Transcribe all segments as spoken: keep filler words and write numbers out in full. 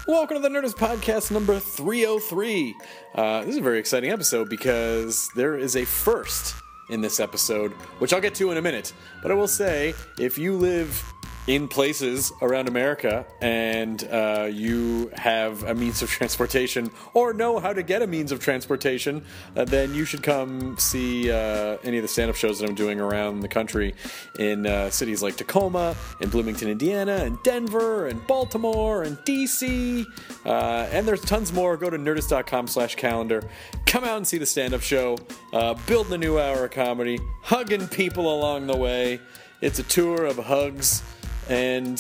Welcome to the Nerdist Podcast number three oh three. Uh, this is a very exciting episode because there is a first in this episode, which I'll get to in a minute. But I will say, if you live in places around America and uh, you have a means of transportation or know how to get a means of transportation, uh, then you should come see uh, any of the stand-up shows that I'm doing around the country in uh, cities like Tacoma, and Bloomington, Indiana, and Denver, and Baltimore, and D C, uh, and there's tons more. Go to nerdist.com slash calendar. Come out and see the stand-up show, uh, building a new hour of comedy, hugging people along the way. It's a tour of hugs. And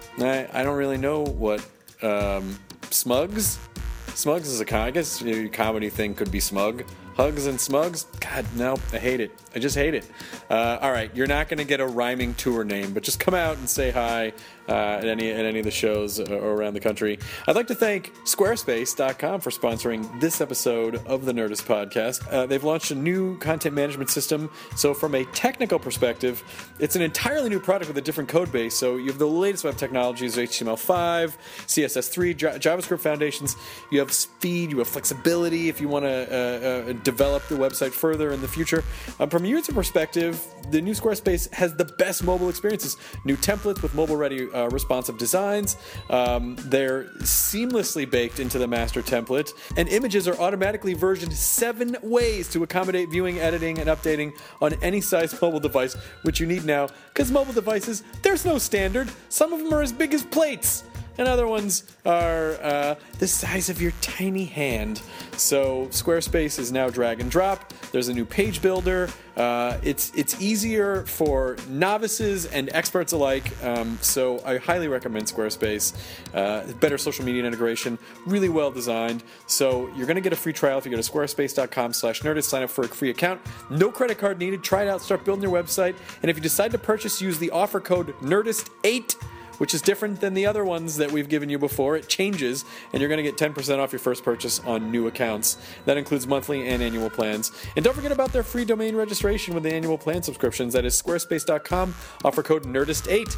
I, I don't really know what um, Smugs. Smugs is a com- I guess your comedy thing could be smug. Hugs and Smugs? God, no, I hate it. I just hate it. Uh, all right, you're not going to get a rhyming tour name, but just come out and say hi uh, at any at any of the shows around the country. I'd like to thank Squarespace dot com for sponsoring this episode of the Nerdist Podcast. Uh, they've launched a new content management system, so from a technical perspective, it's an entirely new product with a different code base. So you have the latest web technologies, H T M L five, C S S three, J- JavaScript foundations. You have speed, you have flexibility if you want to uh, uh, develop the website further in the future. Um, from a user perspective, the new Squarespace has the best mobile experiences. New templates with mobile-ready uh, responsive designs. Um, they're seamlessly baked into the master template, and images are automatically versioned seven ways to accommodate viewing, editing, and updating on any size mobile device, which you need now, because mobile devices, there's no standard. Some of them are as big as plates, and other ones are uh, the size of your tiny hand. So Squarespace is now drag and drop. There's a new page builder. Uh, it's it's easier for novices and experts alike. Um, so I highly recommend Squarespace. Uh, better social media integration, really well designed. So you're going to get a free trial if you go to squarespace.com slash nerdist. Sign up for a free account. No credit card needed. Try it out. Start building your website. And if you decide to purchase, use the offer code nerdist eight. Which is different than the other ones that we've given you before. It changes, and you're going to get ten percent off your first purchase on new accounts. That includes monthly and annual plans. And don't forget about their free domain registration with the annual plan subscriptions. That is squarespace dot com, offer code nerdist eight.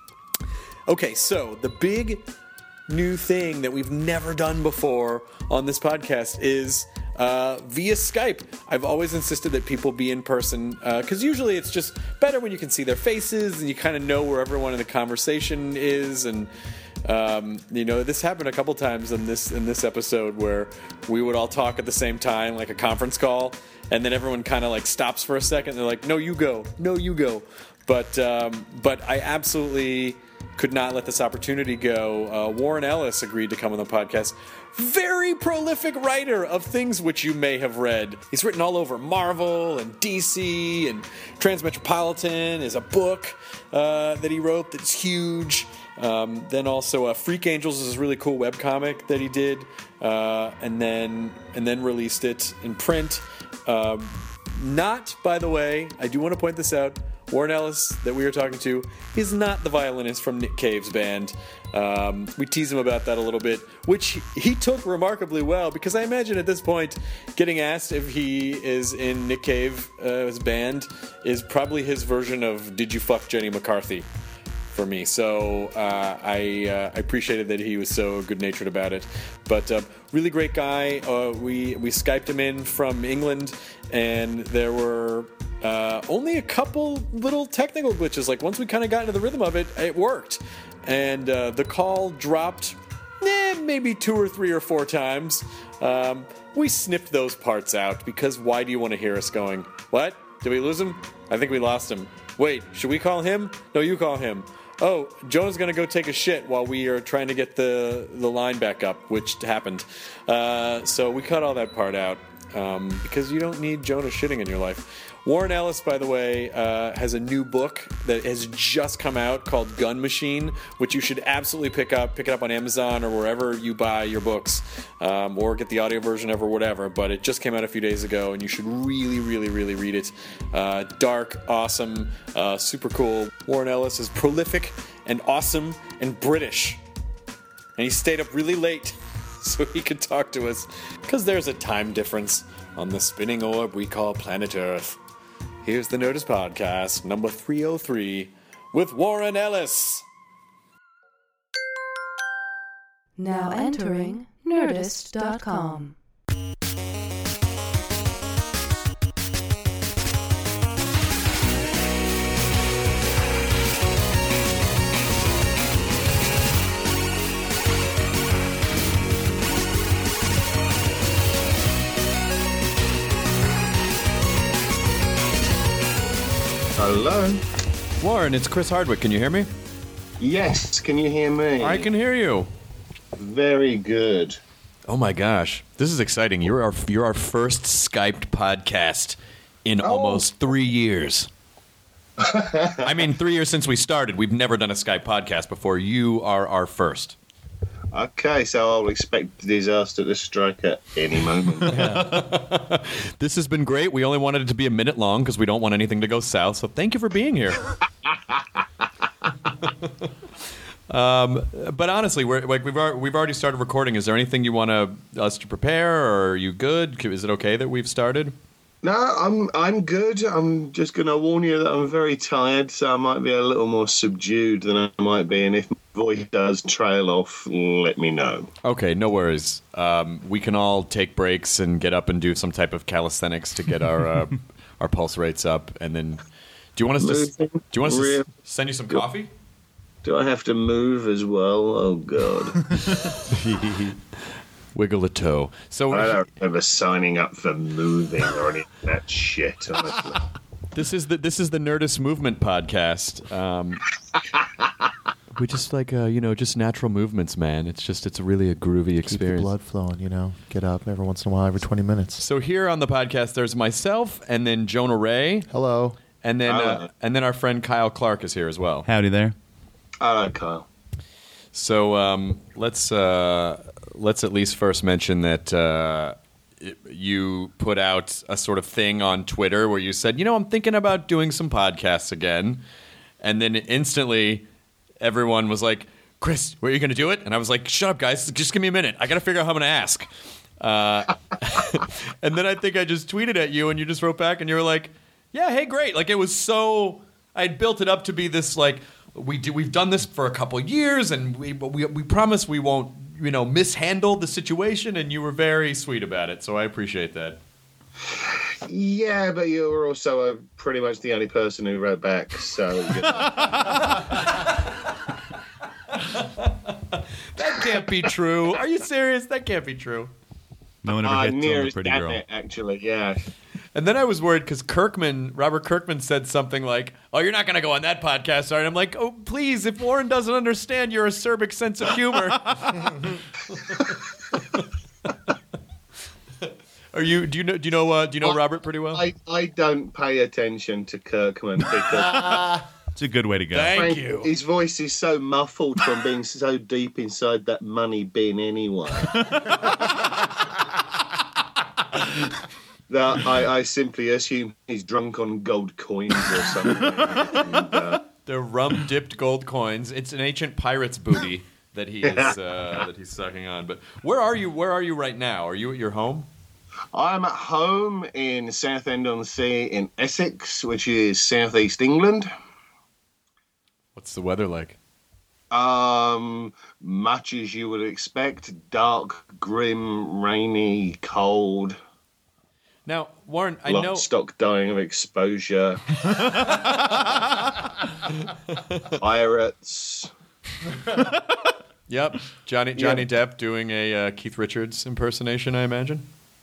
Okay, so the big new thing that we've never done before on this podcast is Uh, via Skype. I've always insisted that people be in person because uh, usually it's just better when you can see their faces and you kind of know where everyone in the conversation is. And um, you know, this happened a couple times in this in this episode where we would all talk at the same time, like a conference call, and then everyone kind of like stops for a second. And they're like, "No, you go. No, you go." But um, but I absolutely could not let this opportunity go. Uh, Warren Ellis agreed to come on the podcast. Very prolific writer of things which you may have read. He's written all over Marvel and D C, and Transmetropolitan is a book uh, that he wrote that's huge. Um, then also uh, Freak Angels is a really cool webcomic that he did, uh, and then and then released it in print. Um, not, by the way, I do want to point this out, Warren Ellis, that we are talking to, is not the violinist from Nick Cave's band. Um, we tease him about that a little bit, which he took remarkably well, because I imagine at this point, getting asked if he is in Nick Cave's band is probably his version of "Did you fuck Jenny McCarthy?" for me. So uh, I, uh, I appreciated that he was so good-natured about it. But uh, really great guy. Uh, we we Skyped him in from England, and there were uh, only a couple little technical glitches. Like once we kind of got into the rhythm of it, it worked. And uh, the call dropped eh, maybe two or three or four times. Um, we snipped those parts out, because why do you want to hear us going, "What? Did we lose him? I think we lost him. Wait, should we call him? No, you call him. Oh, Jonah's going to go take a shit while we are trying to get the, the line back up," which happened. Uh, so we cut all that part out, um, because you don't need Jonah shitting in your life. Warren Ellis, by the way, uh, has a new book that has just come out called Gun Machine, which you should absolutely pick up. Pick it up on Amazon or wherever you buy your books, um, or get the audio version of it or whatever. But it just came out a few days ago, and you should really, really, really read it. Uh, dark, awesome, uh, super cool. Warren Ellis is prolific and awesome and British. And he stayed up really late so he could talk to us, because there's a time difference on the spinning orb we call planet Earth. Here's the Nerdist Podcast, number three oh three, with Warren Ellis. Now entering Nerdist dot com. Hello. Warren, it's Chris Hardwick. Can you hear me? Yes, can you hear me? I can hear you. Very good. Oh my gosh, this is exciting. You're our you're our first Skyped podcast in Oh. almost three years. I mean, three years since we started. We've never done a Skype podcast before. You are our first. Okay, so I'll expect disaster to strike at any moment. This has been great. We only wanted it to be a minute long because we don't want anything to go south. So thank you for being here. um, but honestly, we're like we've al- we've already started recording. Is there anything you want to, us to prepare, or are you good? Is it okay that we've started? No, I'm I'm good. I'm just going to warn you that I'm very tired, so I might be a little more subdued than I might be. And if my voice does trail off, let me know. Okay, no worries. Um, we can all take breaks and get up and do some type of calisthenics to get our uh, our pulse rates up. And then, do you want us to? s- Do you want us to Real- s- send you some coffee? Do I have to move as well? Oh, God. Wiggle a toe. So I don't remember signing up for moving or any of that shit, honestly. this is the this is the Nerdist Movement podcast. Um, we just like uh, you know just natural movements, man. It's just it's really a groovy Keep the experience. blood flowing, you know. Get up every once in a while, every twenty minutes. So here on the podcast, there's myself, and then Jonah Ray, Hello. and then uh, Hello. and then our friend Kyle Clark is here as well. Howdy there. Hello, Kyle. So um, let's uh, let's at least first mention that uh, it, you put out a sort of thing on Twitter where you said, you know, I'm thinking about doing some podcasts again, and then instantly everyone was like, Chris, where are you going to do it? And I was like, shut up, guys, just give me a minute. I got to figure out how I'm going to ask. Uh, and then I think I just tweeted at you, and you just wrote back, and you were like, yeah, hey, great. Like it was so I'd built it up to be this like. We do. We've done this for a couple years, and we we we promise we won't, you know, mishandle the situation. And you were very sweet about it, so I appreciate that. Yeah, but you were also uh, pretty much the only person who wrote back, so... You know. That can't be true. Are you serious? That can't be true. No one ever Uh, hits on near the as pretty damn girl. it, actually, yeah. And then I was worried because Kirkman, Robert Kirkman, said something like, "Oh, you're not going to go on that podcast, are you?" And I'm like, "Oh, please! If Warren doesn't understand your acerbic sense of humor." Are you? Do you know? Do you know? Uh, do you know Well, Robert pretty well? I, I don't pay attention to Kirkman because It's a good way to go. Thank Frank, you. his voice is so muffled from being so deep inside that money bin anyway. That I, I simply assume he's drunk on gold coins or something. And, uh, They're rum dipped gold coins. It's an ancient pirate's booty that he is uh, that he's sucking on. But where are you? Where are you right now? Are you at your home? I'm at home in Southend-on-Sea in Essex, which is southeast England. What's the weather like? Um, much as you would expect, dark, grim, rainy, cold. Now, Warren, I know. Stock dying of exposure. Pirates. Yep, Johnny Johnny Depp doing a uh, Keith Richards impersonation, I imagine.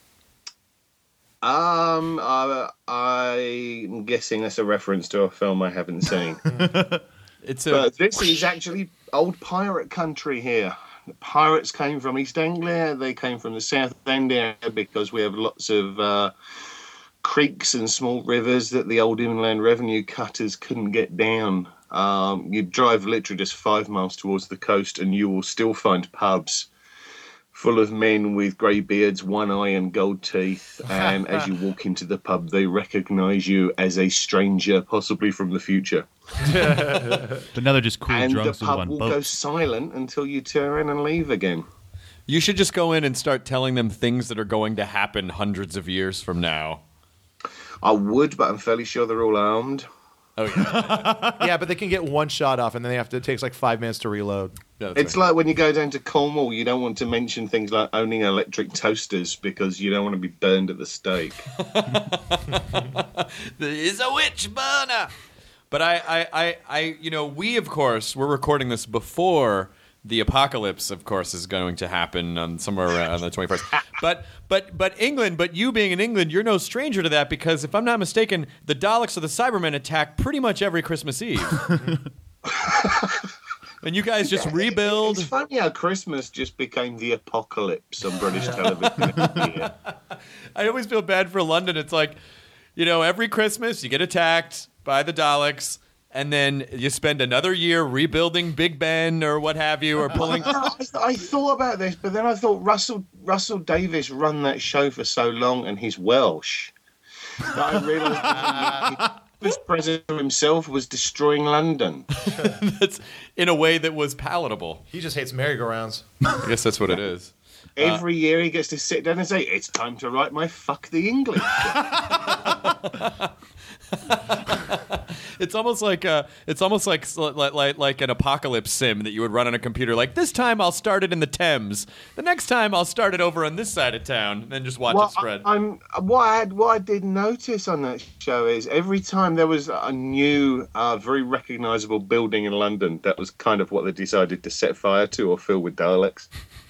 Um, uh, I'm guessing that's a reference to a film I haven't seen. It's a But this is actually old pirate country here. The pirates came from East Anglia. They came from the South End area because we have lots of uh, creeks and small rivers that the old inland revenue cutters couldn't get down. Um, you drive literally just five miles towards the coast and you will still find pubs full of men with grey beards, one eye and gold teeth. And as you walk into the pub, they recognise you as a stranger, possibly from the future. But now they're just cool And the drunks who live pub on will go boats. silent until you turn around and leave again. You should just go in and start telling them things that are going to happen hundreds of years from now. I would, but I'm fairly sure they're all armed. Oh yeah. Yeah, but they can get one shot off, and then they have to. It takes like five minutes to reload. Yeah, that's It's right. like when you go down to Cornwall, you don't want to mention things like owning electric toasters because you don't want to be burned at the stake. There is a witch burner. But I, I, I, I, you know, we of course we're recording this before the apocalypse, of course, is going to happen on somewhere around the twenty-first. But, but, but England, but you being in England, you're no stranger to that because if I'm not mistaken, the Daleks or the Cybermen attack pretty much every Christmas Eve. And you guys just rebuild. It's funny how Christmas just became the apocalypse on British television. Yeah. I always feel bad for London. It's like, you know, every Christmas you get attacked by the Daleks, and then you spend another year rebuilding Big Ben or what have you, or pulling. I, I thought about this, but then I thought Russell Russell Davies run that show for so long, and he's Welsh. That I realised that he was president himself was destroying London. That's in a way that was palatable. He just hates merry-go-rounds. I guess that's what it is. Every year he gets to sit down and say, "It's time to write my fuck the English." It's almost like uh, it's almost like, like like like an apocalypse sim that you would run on a computer. Like this time I'll start it in the Thames. The next time I'll start it over on this side of town, and then just watch Well, it spread. I, I'm what I had, what I did notice on that show is every time there was a new, uh, very recognisable building in London, that was kind of what they decided to set fire to or fill with Daleks.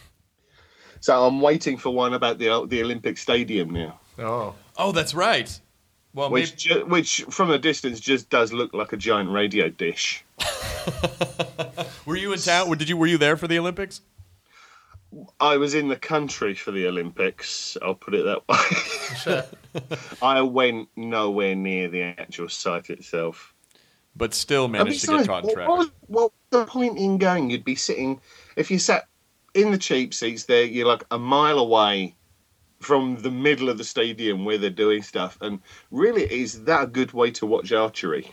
So I'm waiting for one about the the Olympic Stadium now, Oh. Oh, that's right. Well, maybe, which ju- which from a distance just does look like a giant radio dish. were you in town? Did you were you there for the Olympics? I was in the country for the Olympics. I'll put it that way. I went nowhere near the actual site itself. But still And managed to get besides, caught in what, traffic. what was, what was the point in going? You'd be sitting, if you sat in the cheap seats there, you're like a mile away from the middle of the stadium where they're doing stuff. And really, is that a good way to watch archery?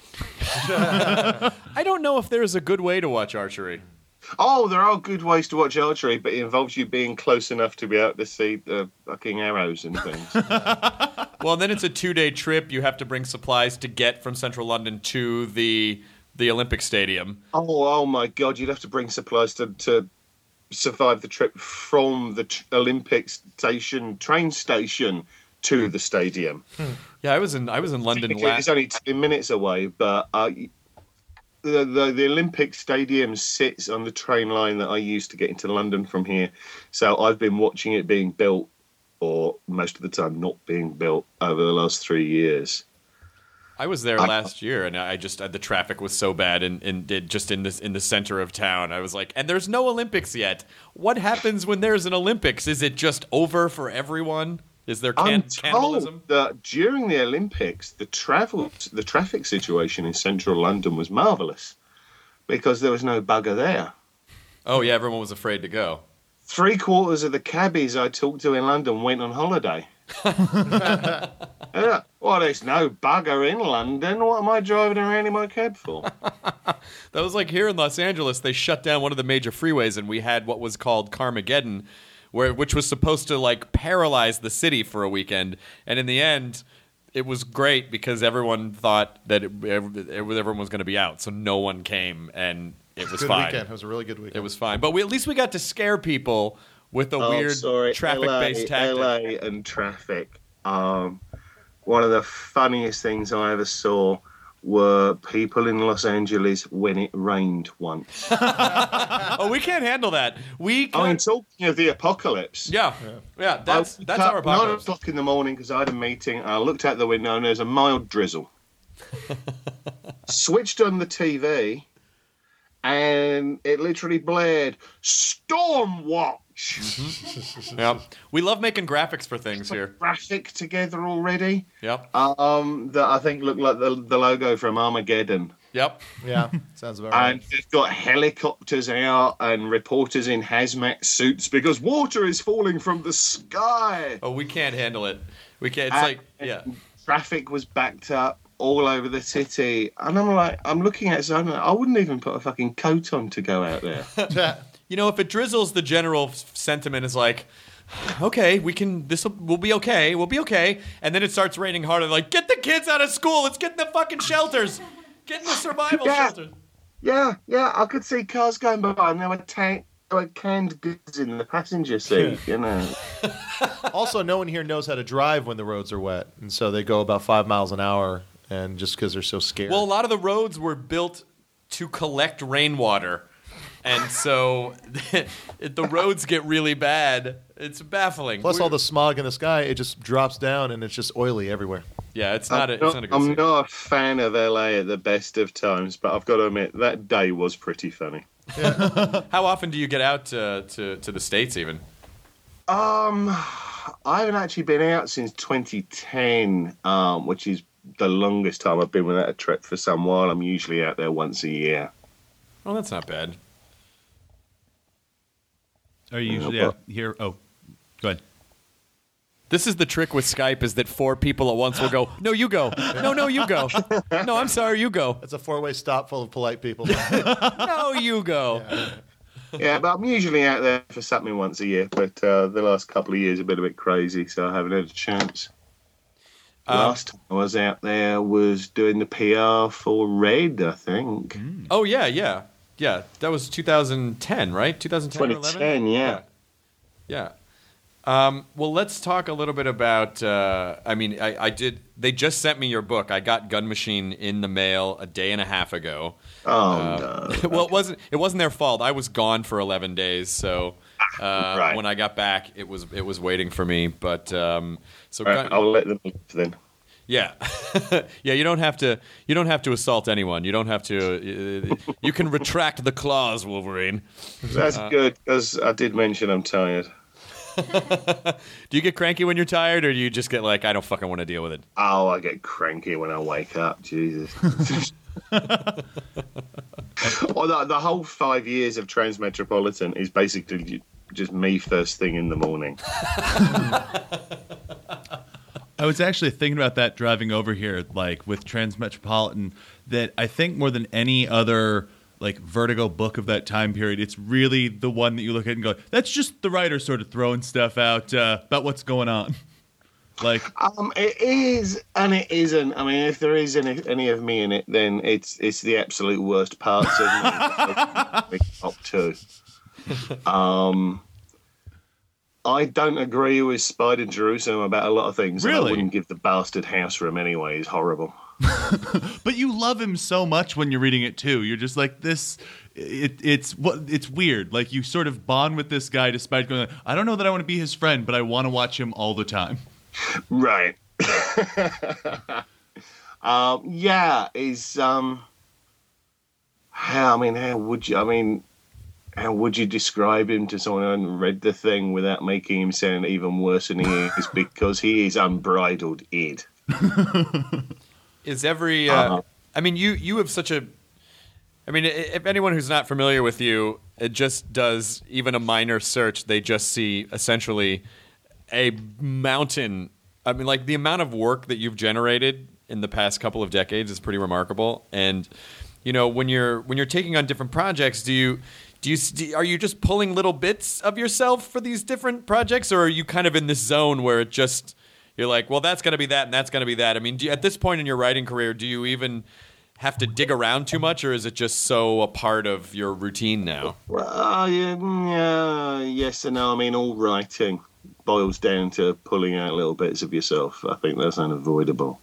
I don't know if there's a good way to watch archery. Oh, there are good ways to watch archery, but it involves you being close enough to be able to see the fucking arrows and things. Well, then it's a two-day trip. You have to bring supplies to get from central London to the the Olympic Stadium. Oh, oh my God! You'd have to bring supplies to, to survive the trip from the t- Olympic station train station to the stadium. Yeah, I was in I was in London It's last. only ten minutes away, but uh, the, the the Olympic Stadium sits on the train line that I used to get into London from here. So I've been watching it being built, or most of the time not being built, over the last three years. I was there last year, and I just uh, the traffic was so bad, and, and it, just in this in the center of town, I was like, and there's no Olympics yet. What happens when there's an Olympics? Is it just over for everyone? Is there can- I'm cannibalism? told that during the Olympics, the travel, the traffic situation in central London was marvellous because there was no bugger there. Oh yeah, everyone was afraid to go. Three quarters of the cabbies I talked to in London went on holiday. Yeah. Well, there's no bugger in London. What am I driving around in my cab for? That was like here in Los Angeles, they shut down one of the major freeways, and we had what was called Carmageddon, where which was supposed to like paralyze the city for a weekend. And in the end, it was great because everyone thought that it, it, everyone was going to be out, so no one came, and it was Good fine. weekend. It was a really good weekend. It was fine, but we, at least we got to scare people with a Oh, weird sorry. traffic-based L A, tactic. L A and traffic. Um, one of the funniest things I ever saw were people in Los Angeles when it rained once. Oh, we can't handle that. We I mean, can't. talking of the apocalypse. Yeah, yeah. That's I woke that's up our Nine apocalypse. o'clock in the morning because I had a meeting. And I looked out the window and there's a mild drizzle. Switched on the T V, and it literally blared "Storm Watch." Yeah, we love making graphics for things here. Graphic together already. Yep, Um, that I think looked like the the logo from Armageddon. yep. Yeah, sounds about right. And they've got helicopters out and reporters in hazmat suits because water is falling from the sky. Oh, we can't handle it. We can't. It's And like yeah. Traffic was backed up all over the city. And I'm like, I'm looking at something. I wouldn't even put a fucking coat on to go out there. You know, if it drizzles, the general f- sentiment is like, okay, we can. This will we'll be okay. We'll be okay. And then it starts raining harder. Like, get the kids out of school. Let's get in the fucking shelters. Get in the survival Yeah. shelter. Yeah, yeah, I could see cars going by and there were, tank, there were canned goods in the passenger seat, you know. Also, no one here knows how to drive when the roads are wet, and so they go about five miles an hour, and just because they're so scared. Well, a lot of the roads were built to collect rainwater, and so if the roads get really bad. It's baffling. Plus, We're- all the smog in the sky, it just drops down, and it's just oily everywhere. yeah, it's not. A, I'm, it's not, not a good. I'm scene. not a fan of L A at the best of times, but I've got to admit, that day was pretty funny. How often do you get out to, to, to the States even? Um, I haven't actually been out since twenty ten, um, which is the longest time I've been without a trip for some while. I'm usually out there once a year. Oh, that's not bad. Are you usually Yeah, out here? Oh, go ahead. This is the trick with Skype is that four people at once will go, no, you go. No, no, you go. No, I'm sorry, you go. It's a four-way stop full of polite people. No, you go. Yeah, but I'm usually out there for something once a year. But uh, the last couple of years have been a bit crazy, so I haven't had a chance. Um, Last time I was out there was doing the P R for Red, I think. Oh, yeah, yeah. Yeah, that was two thousand ten, right? two thousand ten or twenty eleven? ten, yeah. Yeah. Um, well, let's talk a little bit about. Uh, I mean, I, I did. They just sent me your book. I got Gun Machine in the mail a day and a half ago. Oh, Uh, no. well, it wasn't. It wasn't their fault. I was gone for eleven days, so uh, Right. when I got back, it was it was waiting for me. But um, so Right, Gun- I'll let them live then. yeah, yeah. You don't have to. You don't have to assault anyone. You don't have to. Uh, you can retract the claws, Wolverine. That's Uh, good, because I did mention I'm tired. Do you get cranky when you're tired, or do you just get like, I don't fucking want to deal with it? Oh, I get cranky when I wake up. Jesus. Well, the, the whole five years of Transmetropolitan is basically ju- just me first thing in the morning. I was actually thinking about that driving over here, like with Transmetropolitan, that I think more than any other like Vertigo book of that time period, it's really the one that you look at and go, that's just the writer sort of throwing stuff out uh, about what's going on. Like, Um, it is and it isn't. I mean, if there is any, any of me in it, then it's it's the absolute worst parts of me. Top two. Um, I don't agree with Spider Jerusalem about a lot of things. and Really? I wouldn't give the bastard house room anyway. He's horrible. but you love him so much when you're reading it too. You're just like this. It, it's what it's weird. Like you sort of bond with this guy despite going. I don't know that I want to be his friend, but I want to watch him all the time. Right. um, yeah, is um how I mean how would you I mean how would you describe him to someone who hadn't read the thing without making him sound even worse than he is? Because he is unbridled id. Is every? Uh, Uh-huh. I mean, you you have such a. I mean, i- if anyone who's not familiar with you, it just does even a minor search, they just see essentially a mountain. I mean, like the amount of work that you've generated in the past couple of decades is pretty remarkable. And you know, when you're when you're taking on different projects, do you do you do, are you just pulling little bits of yourself for these different projects, or are you kind of in this zone where it just you're like, well, that's going to be that, and that's going to be that. I mean, do you, at this point in your writing career, do you even have to dig around too much, or is it just so a part of your routine now? Well, uh, yeah, mm, yeah, yes and no. I mean, all writing boils down to pulling out little bits of yourself. I think that's unavoidable.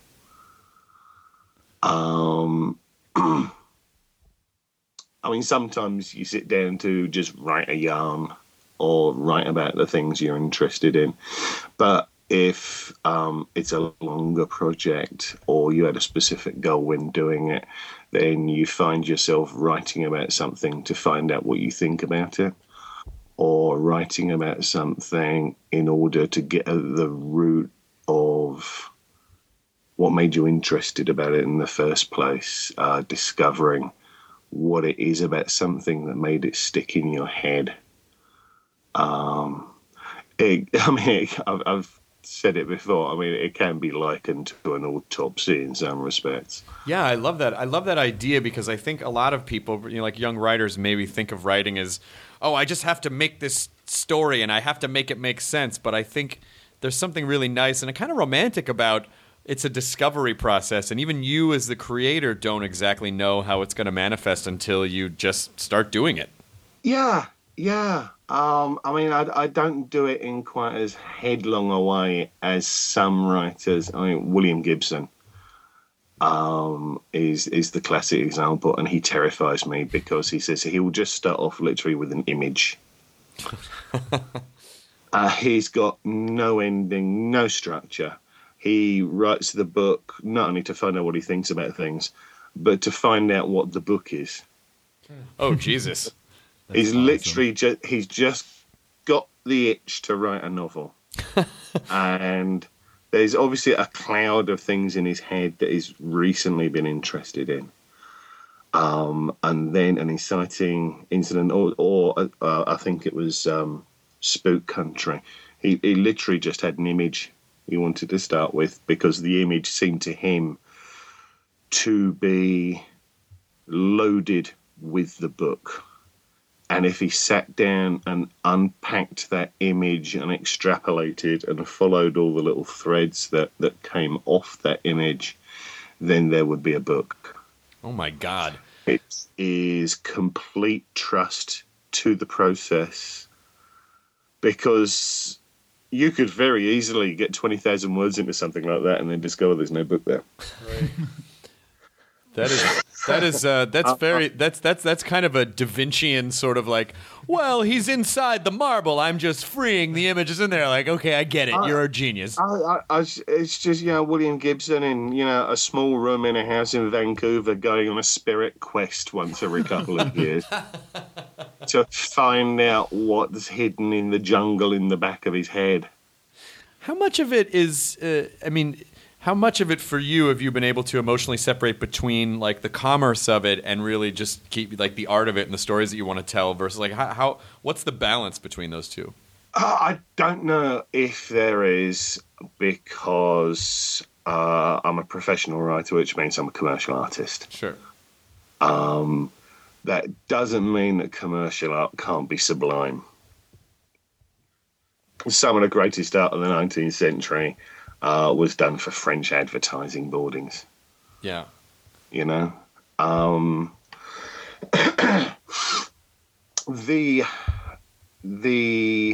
Um, I mean, sometimes you sit down to just write a yarn or write about the things you're interested in. But if um, it's a longer project or you had a specific goal when doing it, then you find yourself writing about something to find out what you think about it, or writing about something in order to get at the root of what made you interested about it in the first place, uh, discovering what it is about something that made it stick in your head. Um, it, I mean, it, I've, I've said it before. I mean, it can be likened to an autopsy in some respects. Yeah, I love that. I love that idea because I think a lot of people, you know, like young writers, maybe think of writing as, oh, I just have to make this story and I have to make it make sense. But I think there's something really nice and kind of romantic about it's a discovery process, and even you as the creator don't exactly know how it's going to manifest until you just start doing it. Yeah, yeah. Um, I mean, I, I don't do it in quite as headlong a way as some writers. I mean, William Gibson um, is is the classic example, and he terrifies me because he says he will just start off literally with an image. uh, he's got no ending, no structure. He writes the book not only to find out what he thinks about things, but to find out what the book is. Oh, Jesus. He's awesome. literally just, he's just got the itch to write a novel. And there's obviously a cloud of things in his head that he's recently been interested in. Um, and then an inciting incident, or, or uh, I think it was um, Spook Country. He, he literally just had an image he wanted to start with because the image seemed to him to be loaded with the book. And if he sat down and unpacked that image and extrapolated and followed all the little threads that, that came off that image, then there would be a book. Oh, my God. It is complete trust to the process, because you could very easily get twenty thousand words into something like that and then discover there's no book there. Right. That is that is uh, that's very that's that's that's kind of a Da Vincian sort of like, well, he's inside the marble, I'm just freeing the images in there. Like, okay, I get it. You're a genius. I, I, I, it's just, you know, William Gibson in, you know, a small room in a house in Vancouver going on a spirit quest once every couple of years to find out what's hidden in the jungle in the back of his head. How much of it is? Uh, I mean. How much of it for you have you been able to emotionally separate between like the commerce of it and really just keep like the art of it and the stories that you want to tell versus like how, how what's the balance between those two? Uh, I don't know if there is, because uh, I'm a professional writer, which means I'm a commercial artist. Sure. Um, that doesn't mean that commercial art can't be sublime. Some of the greatest art of the nineteenth century Uh, was done for French advertising boardings, Yeah. you know. Um, the the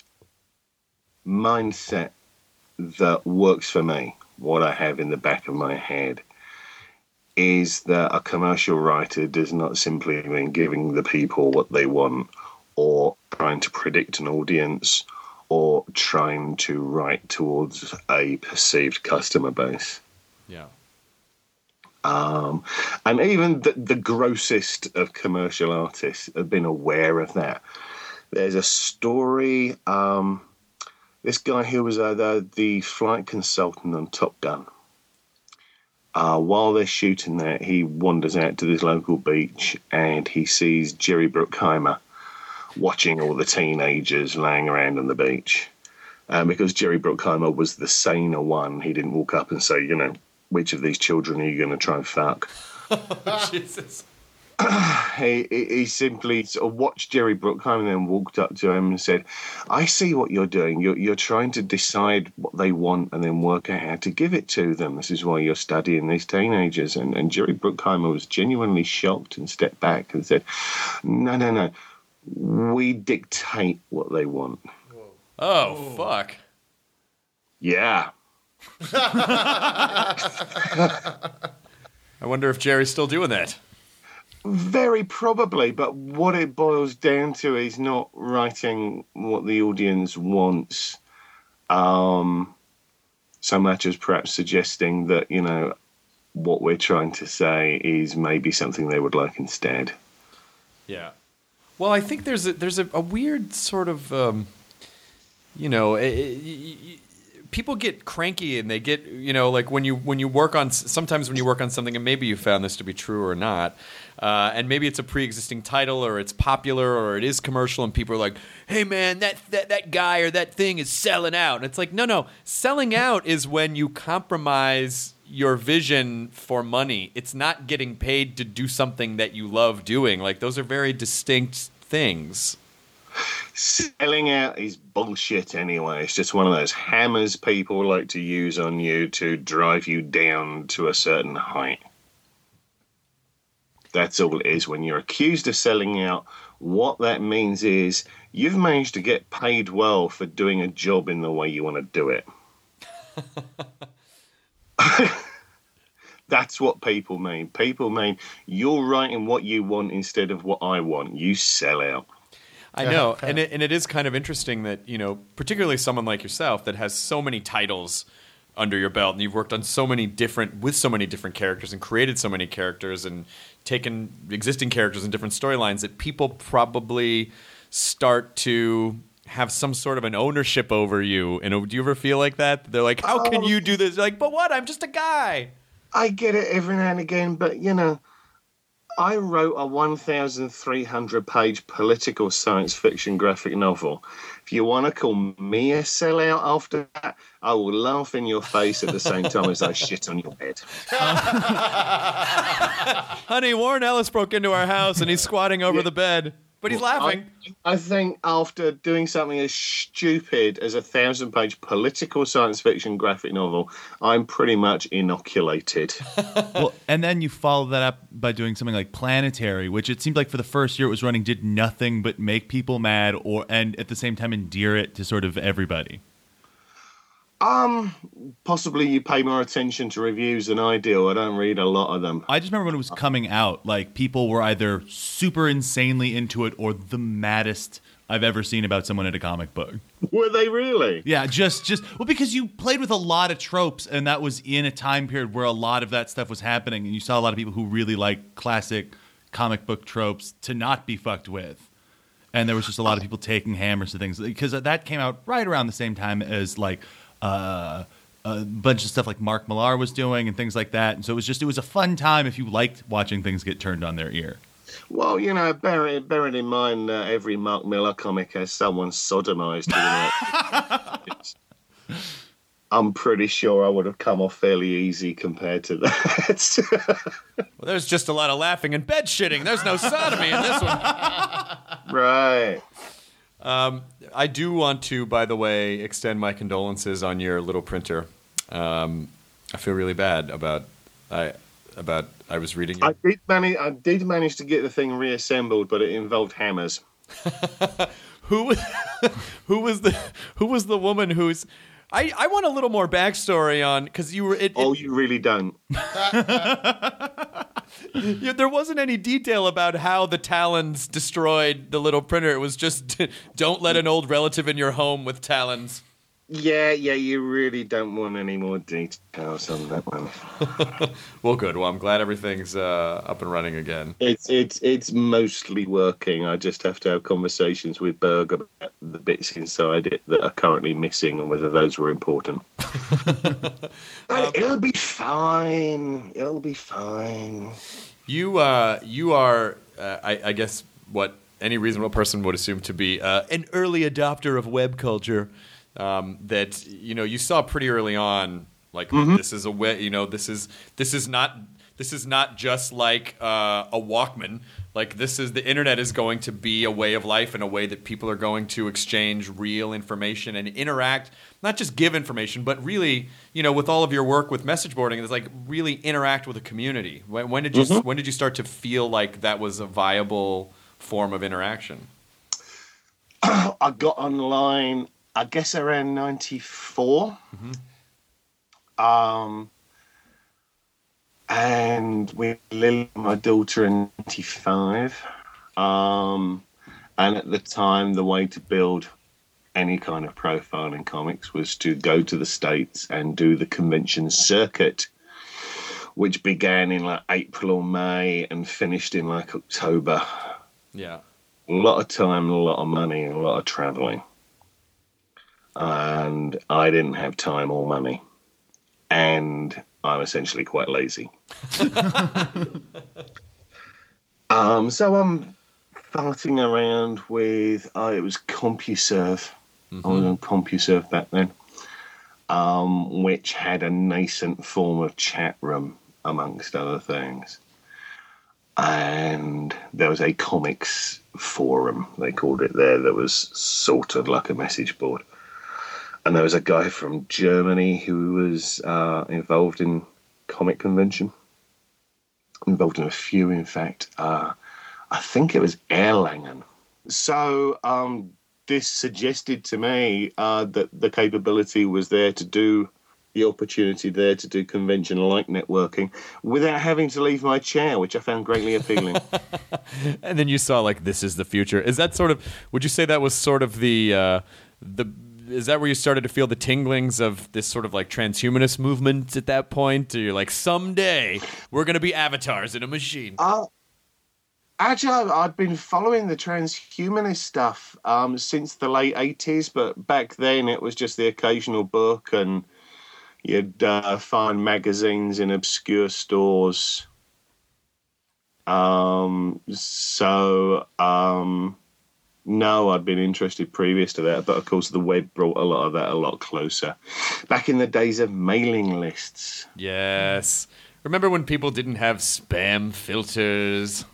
mindset that works for me, what I have in the back of my head, is that a commercial writer does not simply mean giving the people what they want or trying to predict an audience or trying to write towards a perceived customer base. Yeah. Um, and even the, the grossest of commercial artists have been aware of that. There's a story, um, this guy who was uh, the, the flight consultant on Top Gun. Uh, while they're shooting that, he wanders out to this local beach and he sees Jerry Bruckheimer watching all the teenagers laying around on the beach. Um, because Jerry Bruckheimer was the saner one, he didn't walk up and say, you know, which of these children are you going to try and fuck? Oh, Jesus. he, he, he simply sort of watched Jerry Bruckheimer and then walked up to him and said, I see what you're doing. You're, you're trying to decide what they want and then work out how to give it to them. This is why you're studying these teenagers. And, and Jerry Bruckheimer was genuinely shocked and stepped back and said, no, no, no. We dictate what they want. Oh, fuck. Yeah. I wonder if Jerry's still doing that. Very probably, but what it boils down to is not writing what the audience wants, um, so much as perhaps suggesting that, you know, what we're trying to say is maybe something they would like instead. Yeah. Well, I think there's a, there's a, a weird sort of, um, you know, it, it, people get cranky and they get, you know, like when you when you work on, sometimes when you work on something, and maybe you found this to be true or not, uh, and maybe it's a pre-existing title or it's popular or it is commercial and people are like, hey man, that, that, that guy or that thing is selling out. And it's like, no, no, selling out is when you compromise your vision for money. It's not getting paid to do something that you love doing. Like, those are very distinct things. Selling out is bullshit anyway. It's just one of those hammers people like to use on you to drive you down to a certain height. That's all it is. When you're accused of selling out, what that means is you've managed to get paid well for doing a job in the way you want to do it. That's what people mean. People mean you're writing what you want instead of what I want. You sell out. I know, and it, and it is kind of interesting that, you know, particularly someone like yourself that has so many titles under your belt, and you've worked on so many different, with so many different characters, and created so many characters, and taken existing characters in different storylines, that people probably start to have some sort of an ownership over you. And do you ever feel like that? They're like, how can you do this? You're like, but what? I'm just a guy. I get it every now and again, but, you know, I wrote a one thousand three hundred page political science fiction graphic novel. If you want to call me a sellout after that, I will laugh in your face at the same time as I shit on your head. Honey, Warren Ellis broke into our house and he's squatting over yeah. the bed. But he's laughing. I, I think after doing something as stupid as a thousand-page political science fiction graphic novel, I'm pretty much inoculated. Well, and then you follow that up by doing something like Planetary, which it seemed like for the first year it was running did nothing but make people mad, or and at the same time endear it to sort of everybody. Um, possibly you pay more attention to reviews than I do. I don't read a lot of them. I just remember when it was coming out, like, people were either super insanely into it or the maddest I've ever seen about someone in a comic book. Were they really? Yeah, just, just well, because you played with a lot of tropes, and that was in a time period where a lot of that stuff was happening, and you saw a lot of people who really like classic comic book tropes to not be fucked with. And there was just a lot of people taking hammers to things, because that came out right around the same time as, like, Uh, a bunch of stuff like Mark Millar was doing and things like that. And so it was just, it was a fun time if you liked watching things get turned on their ear. Well, you know, bear, bearing in mind that uh, every Mark Millar comic has someone sodomized. I'm pretty sure I would have come off fairly easy compared to that. Well, there's just a lot of laughing and bed shitting. There's no sodomy in this one. Right. Um, I do want to, by the way, extend my condolences on your little printer. Um, I feel really bad about I about I was reading. Your... I did manage. I did manage to get the thing reassembled, but it involved hammers. who who was the who was the woman who's? I, I want a little more backstory on, because you were. It, it, oh, you really don't. Yeah, there wasn't any detail about how the talons destroyed the little printer. It was just, don't let an old relative in your home with talons. Yeah, yeah, you really don't want any more details on that one. Well, good. Well, I'm glad everything's uh, up and running again. It's it's it's mostly working. I just have to have conversations with Berg about the bits inside it that are currently missing and whether those were important. um, It'll be fine. It'll be fine. You uh, you are, uh, I, I guess, what any reasonable person would assume to be uh, an early adopter of web culture. Um, that, you know, you saw pretty early on, like, mm-hmm. this is a way, you know, this is this is not this is not just like uh, a Walkman. Like, this is the internet is going to be a way of life and a way that people are going to exchange real information and interact, not just give information, but really, you know, with all of your work with message boarding, it's like really interact with a community. When, when did you mm-hmm. when did you start to feel like that was a viable form of interaction? I got online, I guess, around ninety-four. Mm-hmm. Um, and with Lily, my daughter, in ninety-five. Um, and at the time, the way to build any kind of profile in comics was to go to the States and do the convention circuit, which began in like April or May and finished in like October. Yeah. A lot of time, a lot of money, and a lot of traveling. And I didn't have time or money. And I'm essentially quite lazy. um, so I'm farting around with, oh, it was CompuServe. Mm-hmm. I was on CompuServe back then, um, which had a nascent form of chat room, amongst other things. and there was a comics forum, they called it there, that was sort of like a message board. And there was a guy from Germany who was uh, involved in comic convention. Involved in a few, in fact. Uh, I think it was Erlangen. So um, this suggested to me uh, that the capability was there to do, the opportunity there to do convention-like networking without having to leave my chair, which I found greatly appealing. And then you saw, like, this is the future. Is that sort of, would you say that was sort of the, uh, the, is that where you started to feel the tinglings of this sort of like transhumanist movement at that point? Or you're like, someday we're going to be avatars in a machine. Uh, actually, I've been following the transhumanist stuff um, since the late eighties, but back then it was just the occasional book, and you'd uh, find magazines in obscure stores. Um, so, um, no, I'd been interested previous to that, but of course the web brought a lot of that a lot closer. Back in the days of mailing lists. Yes. Remember when people didn't have spam filters?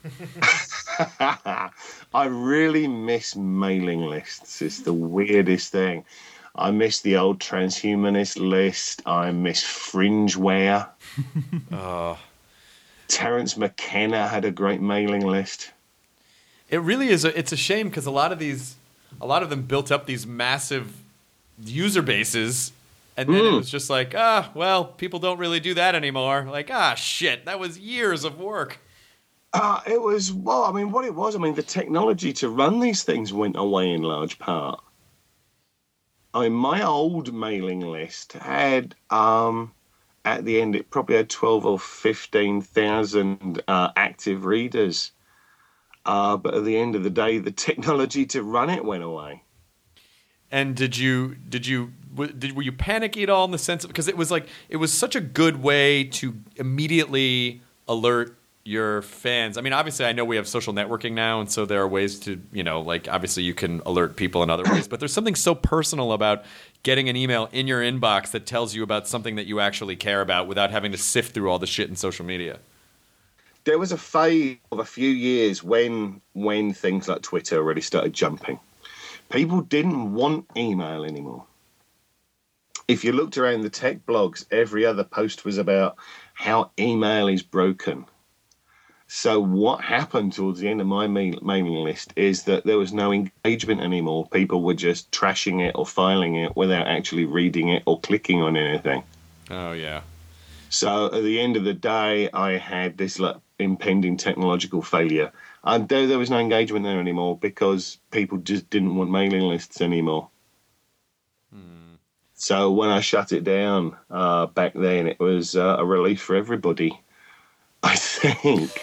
I really miss mailing lists. It's the weirdest thing. I miss the old transhumanist list. I miss Fringeware. Oh. Terence McKenna had a great mailing list. It really is. A, it's a shame because a lot of these, a lot of them built up these massive user bases, and then mm. it was just like, ah, well, people don't really do that anymore. Like, ah, shit, that was years of work. Uh, it was, well, I mean, what it was, I mean, the technology to run these things went away in large part. I mean, my old mailing list had, um, at the end, it probably had twelve or fifteen thousand uh, active readers. Uh, but at the end of the day, the technology to run it went away. And did you did you did were you panicky at all in the sense of, because it was like it was such a good way to immediately alert your fans? I mean, obviously, I know we have social networking now, and so there are ways to, you know, like obviously you can alert people in other ways. But there's something so personal about getting an email in your inbox that tells you about something that you actually care about without having to sift through all the shit in social media. There was a phase of a few years when when things like Twitter really started jumping. People didn't want email anymore. If you looked around the tech blogs, every other post was about how email is broken. So what happened towards the end of my mailing list is that there was no engagement anymore. People were just trashing it or filing it without actually reading it or clicking on anything. Oh, yeah. So at the end of the day, I had this like impending technological failure. And there, there was no engagement there anymore because people just didn't want mailing lists anymore. Hmm. So when I shut it down uh, back then, it was uh, a relief for everybody, I think.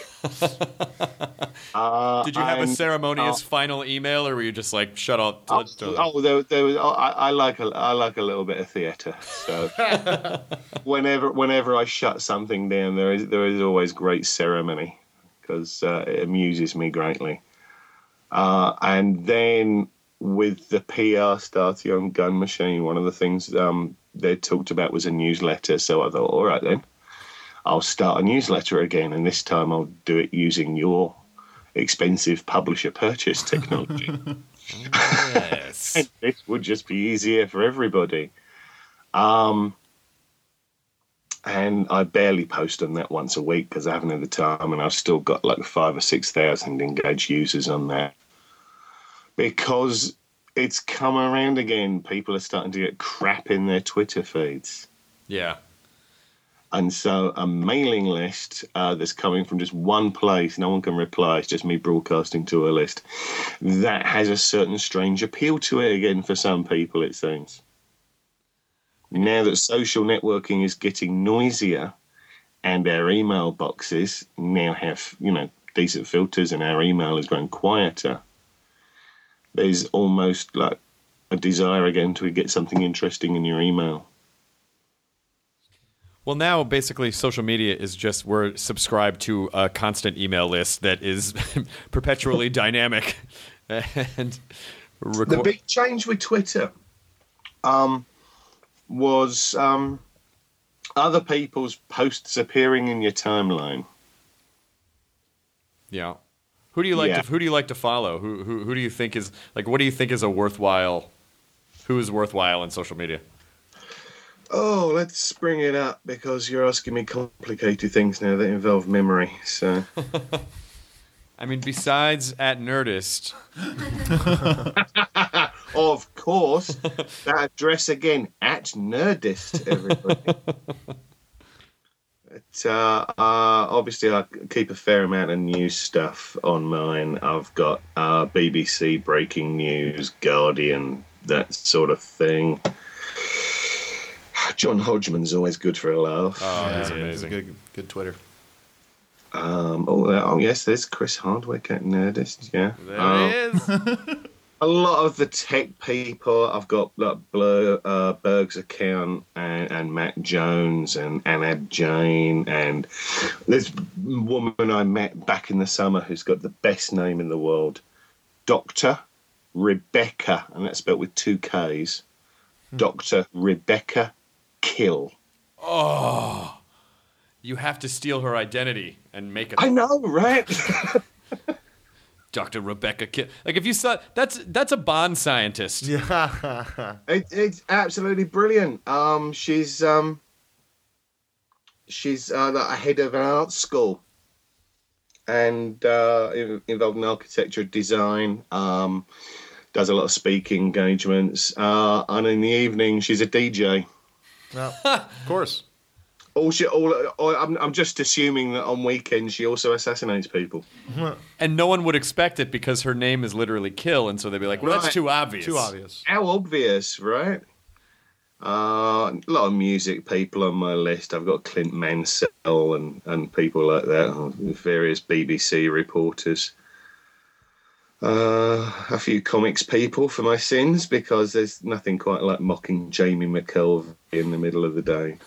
uh, Did you have and, a ceremonious uh, final email, or were you just like, shut up? Oh, oh there, there was. Oh, I, I like a, I like a little bit of theatre. So whenever, whenever I shut something down, there is, there is always great ceremony because uh, it amuses me greatly. Uh, and then with the P R starting on Gun Machine, one of the things um, they talked about was a newsletter. So I thought, all right then, I'll start a newsletter again, and this time I'll do it using your expensive publisher purchase technology. Yes. And this would just be easier for everybody. Um, and I barely post on that once a week because I haven't had the time, and I've still got like five or six thousand engaged users on that. Because it's come around again. People are starting to get crap in their Twitter feeds. Yeah. And so a mailing list uh, that's coming from just one place, no one can reply, it's just me broadcasting to a list, that has a certain strange appeal to it again for some people, it seems. Now that social networking is getting noisier and our email boxes now have, you know, decent filters and our email has grown quieter, there's almost like a desire again to get something interesting in your email. Well, now basically social media is just we're subscribed to a constant email list that is perpetually dynamic. And record- the big change with Twitter um, was um, other people's posts appearing in your timeline. Yeah. Who do you like Yeah. to Who do you like to follow? Who who who do you think is like? What do you think is a worthwhile? Who is worthwhile in social media? Oh, let's bring it up because you're asking me complicated things now that involve memory. So, I mean, besides at Nerdist, of course, that address again at Nerdist, everybody. But, uh, uh, obviously, I keep a fair amount of news stuff on mine. I've got uh, B B C breaking news, Guardian, that sort of thing. John Hodgman's always good for a laugh. oh, Yeah, he's it's a amazing. Good, good Twitter. Um, oh, uh, oh, yes, there's Chris Hardwick at Nerdist. Yeah, There Um, he is. a lot of the tech people. I've got like Blur, uh, Berg's account and, and Matt Jones and Anab Jain and this woman I met back in the summer who's got the best name in the world, Doctor Rebecca, and that's spelled with two K's. Doctor Rebecca Kill. Oh, you have to steal her identity and make it I know, right? Doctor Rebecca Kidd. Like if you saw that's that's a Bond scientist. Yeah. It, it's absolutely brilliant. Um, she's um, she's uh, the head of an art school, and uh, in- involved in architecture, design. Um, does a lot of speaking engagements, uh, and in the evening she's a D J. Well, of course. All she, all, all I'm, I'm just assuming that on weekends she also assassinates people. And no one would expect it because her name is literally Kill, and so they'd be like, well, that's Right. too obvious. Too obvious. How obvious, right? Uh, a lot of music people on my list. I've got Clint Mansell and, and people like that, various B B C reporters. Uh, a few comics people for my sins because there's nothing quite like mocking Jamie McKelvey in the middle of the day.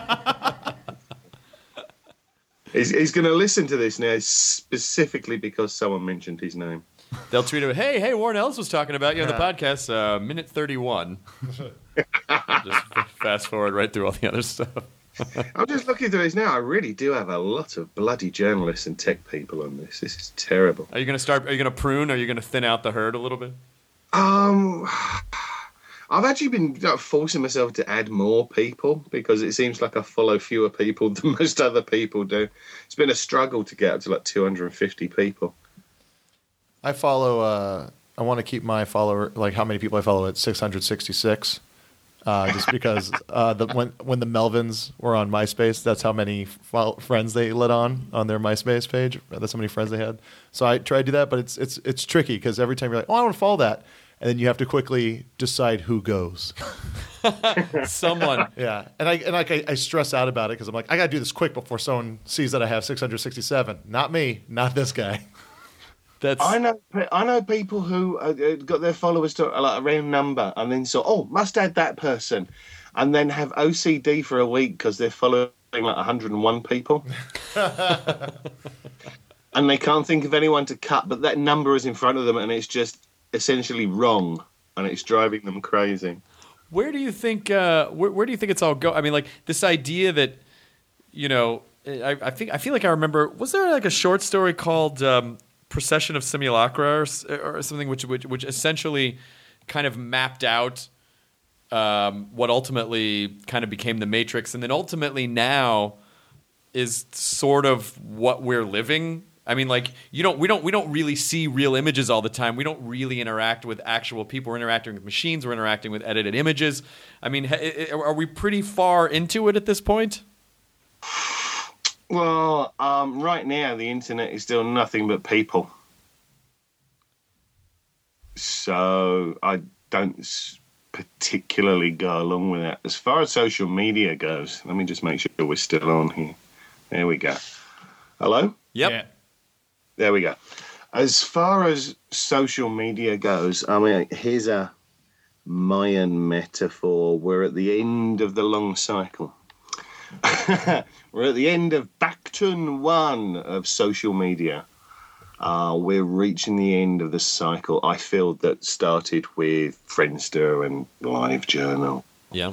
he's he's going to listen to this now specifically because someone mentioned his name. They'll tweet it, hey, hey, Warren Ellis was talking about you on the podcast, uh, minute thirty-one. Just fast forward right through all the other stuff. I'm just looking through this now. I really do have a lot of bloody journalists and tech people on this. This is terrible. Are you going to start, are you going to prune? Are you going to thin out the herd a little bit? Um, I've actually been like, forcing myself to add more people because it seems like I follow fewer people than most other people do. It's been a struggle to get up to like two hundred fifty people. I follow. Uh, I want to keep my follower, like how many people I follow, at six hundred sixty-six. Uh, just because uh, the, when when the Melvins were on MySpace, that's how many fo- friends they let on on their MySpace page. That's how many friends they had. So I tried to do that, but it's it's it's tricky because every time you're like, oh, I want to follow that, and then you have to quickly decide who goes. Someone. Yeah, and I and like I, I stress out about it because I'm like, I got to do this quick before someone sees that I have six hundred sixty-seven. Not me, not this guy. That's I know, I know people who uh, uh, got their followers to uh, like a round number and then saw, oh, must add that person, and then have O C D for a week because they're following like one hundred one people, and they can't think of anyone to cut, but that number is in front of them, and it's just essentially wrong, and it's driving them crazy. Where do you think? Uh, where, where do you think it's all go? I mean, like this idea that, you know, I, I think I feel like I remember. Was there like a short story called um, "Procession of Simulacra" or, s- or something, which, which which essentially kind of mapped out um, what ultimately kind of became the Matrix, and then ultimately now is sort of what we're living. I mean, like you don't, we don't, we don't really see real images all the time. We don't really interact with actual people. We're interacting with machines. We're interacting with edited images. I mean, ha- are we pretty far into it at this point? Well, um, right now the internet is still nothing but people, so I don't s- particularly go along with that. As far as social media goes, let me just make sure we're still on here. There we go. Hello? Yep. Yeah. There we go. As far as social media goes, I mean, here's a Mayan metaphor. We're at the end of the long cycle. We're at the end of Baktun one of social media. Uh, we're reaching the end of the cycle, I feel, that started with Friendster and LiveJournal, Yeah.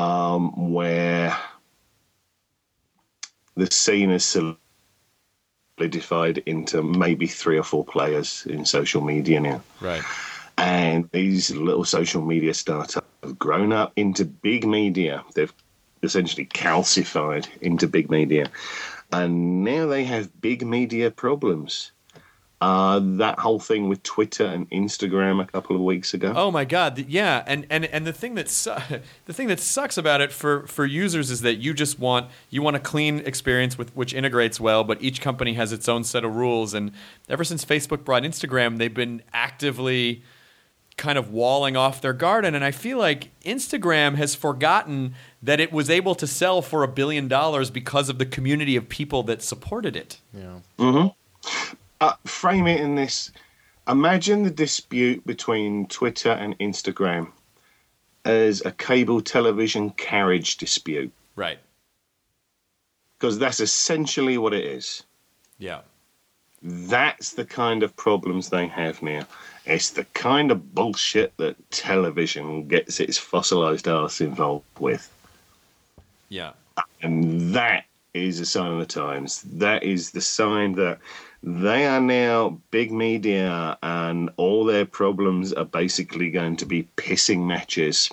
um, where the scene is solidified into maybe three or four players in social media now. Right. And these little social media startups have grown up into big media. They've essentially calcified into big media. And now they have big media problems. Uh, that whole thing with Twitter and Instagram a couple of weeks ago. Oh my God! th- Yeah, and and and the thing that su- the thing that sucks about it for, for users is that you just want you want a clean experience with which integrates well, but each company has its own set of rules. And ever since Facebook brought Instagram, they've been actively kind of walling off their garden. And I feel like Instagram has forgotten that it was able to sell for a billion dollars because of the community of people that supported it. Yeah. Mm-hmm. Uh, frame it in this. Imagine the dispute between Twitter and Instagram as a cable television carriage dispute. Right. Because that's essentially what it is. Yeah. That's the kind of problems they have now. It's the kind of bullshit that television gets its fossilized ass involved with. Yeah. And that is a sign of the times. That is the sign that they are now big media and all their problems are basically going to be pissing matches.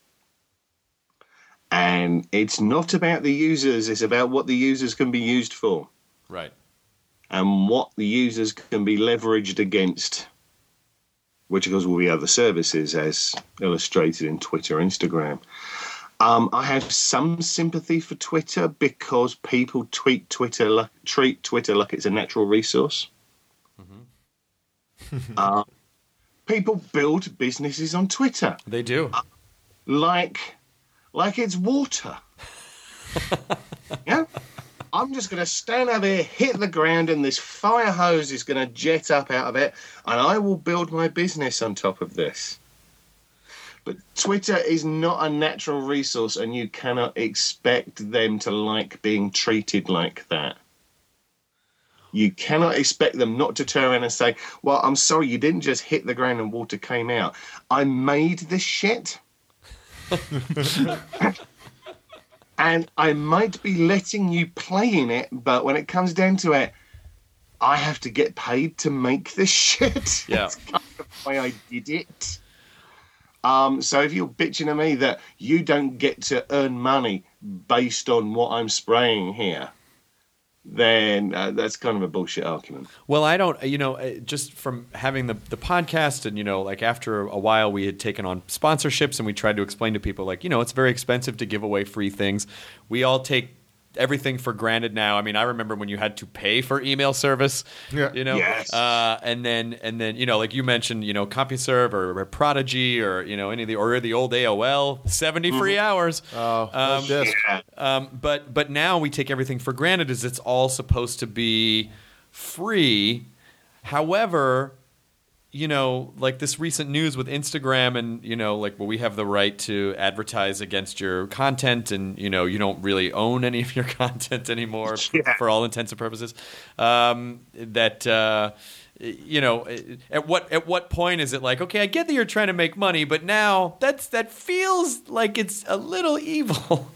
And it's not about the users, it's about what the users can be used for. Right. And what the users can be leveraged against, which of course will be other services as illustrated in Twitter, Instagram. Um, I have some sympathy for Twitter because people tweet Twitter like, treat Twitter like it's a natural resource. Mm-hmm. uh, people build businesses on Twitter They do. uh, like like it's water. Yeah, I'm just going to stand over here, hit the ground, and this fire hose is going to jet up out of it, and I will build my business on top of this. But Twitter is not a natural resource, and you cannot expect them to like being treated like that. You cannot expect them not to turn around and say, well, I'm sorry, you didn't just hit the ground and water came out. I made this shit. And I might be letting you play in it, but when it comes down to it, I have to get paid to make this shit. Yeah. That's kind of why I did it. Um, so if you're bitching at me that you don't get to earn money based on what I'm spraying here, then uh, that's kind of a bullshit argument. Well, I don't, you know, uh, just from having the, the podcast and, you know, like after a while we had taken on sponsorships and we tried to explain to people, like, you know, it's very expensive to give away free things. We all take everything for granted now. I mean, I remember when you had to pay for email service, Yeah. you know, Yes. uh, and then, and then, you know, like you mentioned, you know, CompuServe or, or Prodigy or, you know, any of the, or the old A O L, seventy free hours. Oh, Um, that's just Yeah. Um, but but now we take everything for granted as it's all supposed to be free. However, you know, like this recent news with Instagram and, you know, like, well, we have the right to advertise against your content and, you know, you don't really own any of your content anymore for, Yeah. for all intents and purposes. Um, that, uh, you know, at what at what point is it like, okay, I get that you're trying to make money, but now that's that feels like it's a little evil.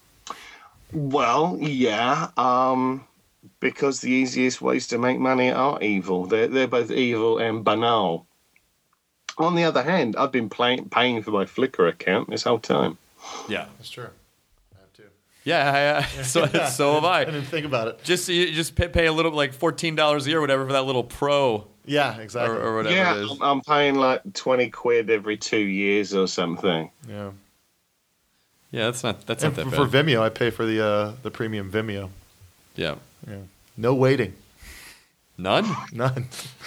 Well, yeah, um, because the easiest ways to make money are evil. They're, they're both evil and banal. On the other hand, I've been pay- paying for my Flickr account this whole time. Yeah. That's true. I have to. Yeah, I, uh, so so have I I. didn't think about it. Just you just pay, pay a little, like fourteen dollars a year, or whatever, for that little pro Yeah, or, exactly. or whatever yeah, it is. I'm, I'm paying like twenty quid every two years or something. yeah. Yeah, that's not that's And not for, that for bad. Vimeo, I pay for the uh, the premium Vimeo. Yeah, Yeah. No waiting. none. None.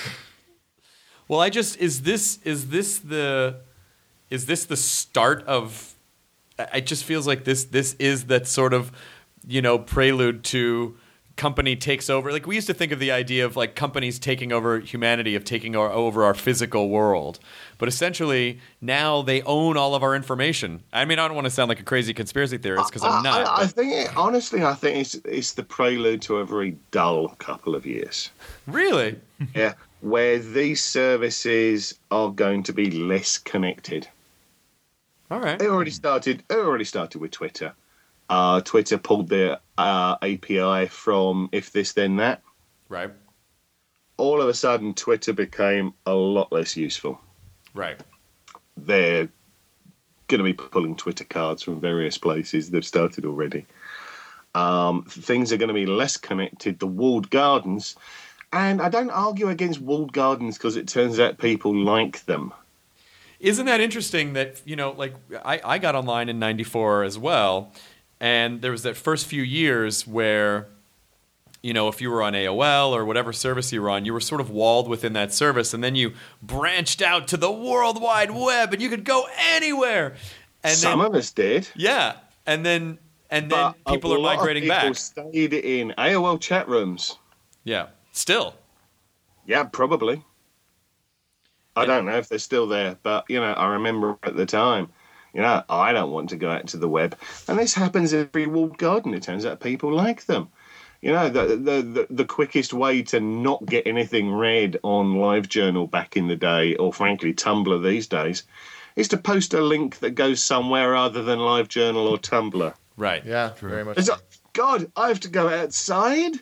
Well, I just is this is this the is this the start of? I- It just feels like this this is that sort of, you know, prelude to company takes over. Like we used to think of the idea of like companies taking over humanity, of taking our, over our physical world. But essentially now they own all of our information. I mean, I don't want to sound like a crazy conspiracy theorist because I'm not. I, I, I but- think, it, honestly, I think it's, it's the prelude to a very dull couple of years. Really? Yeah, where these services are going to be less connected. All right. It already started. It already started with Twitter. Uh, Twitter pulled their uh, A P I from If This Then That. Right. All of a sudden, Twitter became a lot less useful. Right. They're going to be pulling Twitter cards from various places. They've started already. Um, things are going to be less connected. The walled gardens, and I don't argue against walled gardens because it turns out people like them. Isn't that interesting that, you know, like I, I got online in ninety-four as well, and there was that first few years where, you know, if you were on A O L or whatever service you were on, you were sort of walled within that service, and then you branched out to the World Wide Web, and you could go anywhere. And Some then, of us did. yeah, and then and then But people a are lot of migrating people back. stayed in A O L chat rooms. Yeah, still. Yeah, probably. I don't know if they're still there, but, you know, I remember at the time, you know, I don't want to go out to the web. And this happens every walled garden. It turns out people like them. You know, the, the, the, the quickest way to not get anything read on LiveJournal back in the day, or frankly Tumblr these days, is to post a link that goes somewhere other than LiveJournal or Tumblr. Right. Yeah, very much. It's like, God, I have to go outside?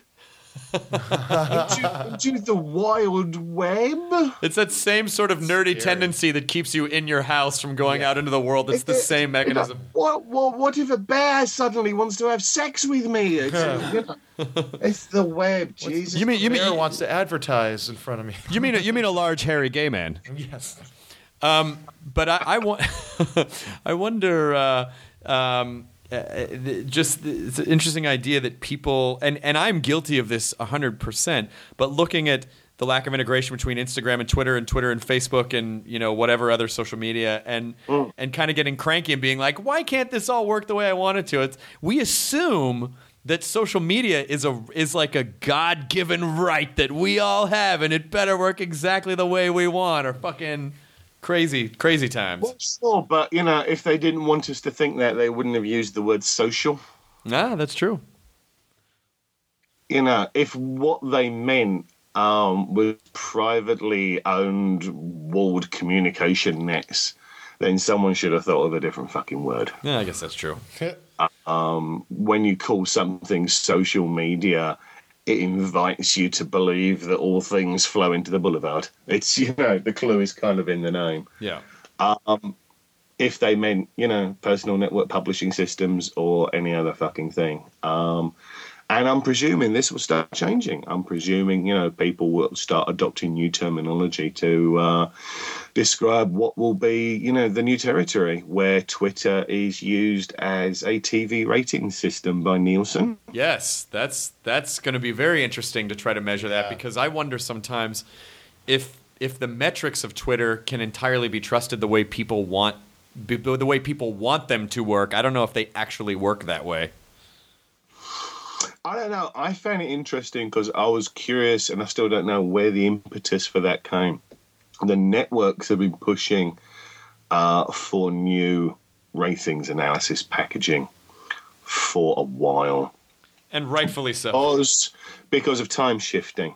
into, into the wild web? It's that same sort of nerdy tendency that keeps you in your house from going out into the world. It's the same mechanism. What, what, what if a bear suddenly wants to have sex with me? It's, you know, it's the web, Jesus. You mean you Bear mean wants to advertise in front of me. you mean you mean a large hairy gay man? Yes. Um, but I, I want I wonder. Uh, um, Uh, just it's an interesting idea that people and, and I'm guilty of this one hundred percent, but looking at the lack of integration between Instagram and Twitter and Twitter and Facebook and, you know, whatever other social media and mm. and kind of getting cranky and being like, why can't this all work the way I want it to? It's, we assume that social media is a is like a God-given right that we all have, and it better work exactly the way we want, or fucking Crazy, crazy times. Well, sure, but, you know, if they didn't want us to think that, they wouldn't have used the word social. Ah, that's true. You know, if what they meant um, was privately owned walled communication nets, then someone should have thought of a different fucking word. Yeah, I guess that's true. um, when you call something social media, it invites you to believe that all things flow into the boulevard. It's, you know, the clue is kind of in the name. Yeah. Um, if they meant, you know, personal network publishing systems or any other fucking thing. Um, and I'm presuming this will start changing. I'm presuming, you know, people will start adopting new terminology to uh, describe what will be, you know, the new territory where Twitter is used as a T V rating system by Nielsen. Yes, that's that's going to be very interesting to try to measure that, Yeah. because I wonder sometimes if if the metrics of Twitter can entirely be trusted the way people want be, the way people want them to work. I don't know if they actually work that way. I don't know. I found it interesting because I was curious, and I still don't know where the impetus for that came. The networks have been pushing uh, for new ratings analysis packaging for a while. And rightfully so. Because, because of time shifting.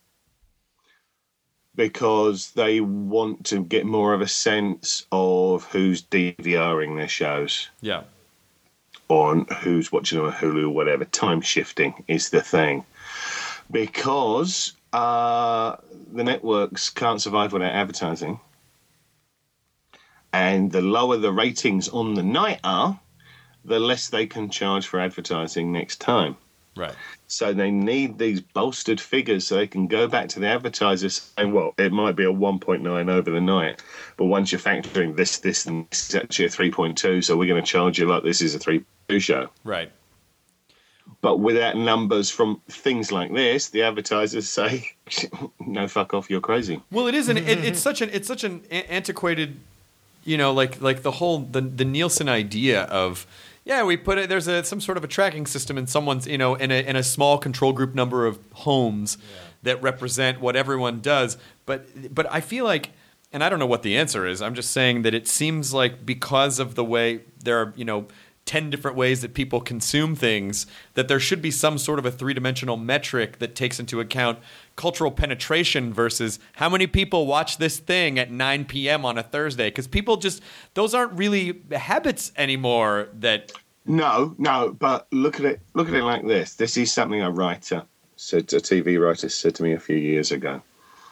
Because they want to get more of a sense of who's DVRing their shows. Yeah. On who's watching on Hulu, whatever. Time shifting is the thing. Because uh, the networks can't survive without advertising. And the lower the ratings on the night are, the less they can charge for advertising next time. Right. So they need these bolstered figures so they can go back to the advertisers saying, well, it might be a one point nine over the night, but once you're factoring this, this, and this is actually a three point two, so we're going to charge you like this is a three point two show. Right. But without numbers from things like this, the advertisers say, no, fuck off, you're crazy. Well, it is an it, it's such an it's such an antiquated, you know, like like the whole the the Nielsen idea of, yeah, we put it. There's a some sort of a tracking system in someone's, you know, in a in a small control group number of homes yeah. that represent what everyone does. But but I feel like, and I don't know what the answer is. I'm just saying that it seems like because of the way there are, you know, ten different ways that people consume things, that there should be some sort of a three-dimensional metric that takes into account cultural penetration versus how many people watch this thing at nine p.m. on a Thursday. Because people just, those aren't really habits anymore that... No, no, but look at it, look at it like this. This is something a writer said a T V writer said to me a few years ago.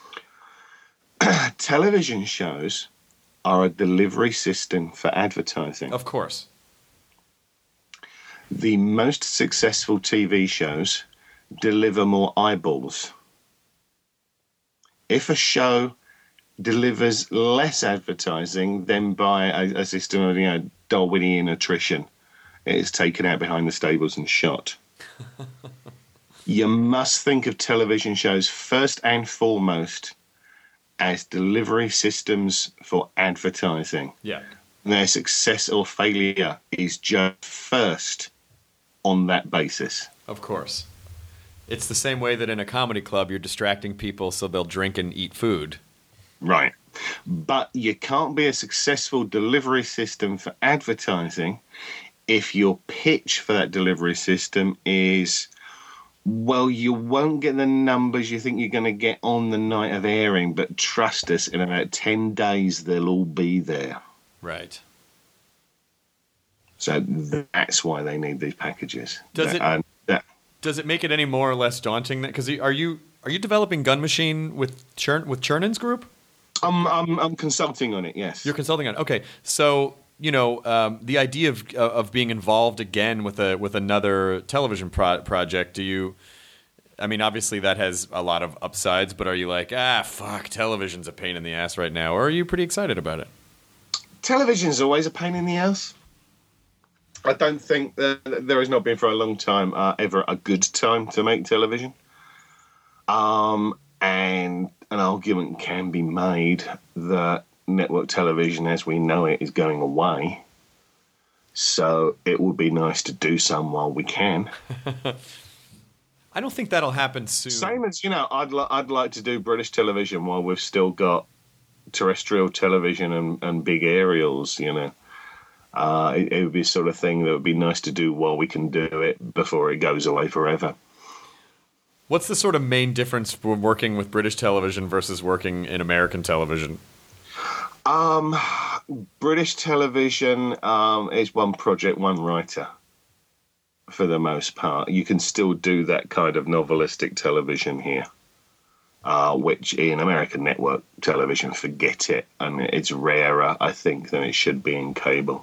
Television shows are a delivery system for advertising. Of course. The most successful T V shows deliver more eyeballs. If a show delivers less advertising, then by a, a system of, you know, Darwinian attrition, it is taken out behind the stables and shot. You must think of television shows first and foremost as delivery systems for advertising. Yeah. Their success or failure is judged first on that basis. Of course. It's the same way that in a comedy club you're distracting people so they'll drink and eat food. Right. But you can't be a successful delivery system for advertising if your pitch for that delivery system is, well, you won't get the numbers you think you're going to get on the night of airing, but trust us, in about ten days they'll all be there. Right. So that's why they need these packages. Does it And that, does it make it any more or less daunting? Because are you are you developing Gun Machine with Chern, with Chernon's group? I'm, I'm I'm consulting on it. Yes. You're consulting on it. Okay, so you know um, the idea of of being involved again with a with another television pro- project. Do you? I mean, obviously that has a lot of upsides, but are you like, ah, fuck, television's a pain in the ass right now, or are you pretty excited about it? Television's always a pain in the ass. I don't think that there has not been for a long time uh, ever a good time to make television. Um, and an argument can be made that network television as we know it is going away. So it would be nice to do some while we can. I don't think that'll happen soon. Same as, you know, I'd, li- I'd like to do British television while we've still got terrestrial television and, and big aerials, you know. Uh, it, it would be the sort of thing that would be nice to do while we can do it before it goes away forever. What's the sort of main difference from working with British television versus working in American television? Um, British television um, is one project, one writer, for the most part. You can still do that kind of novelistic television here, uh, which in American network television, forget it. And it's rarer, I think, than it should be in cable.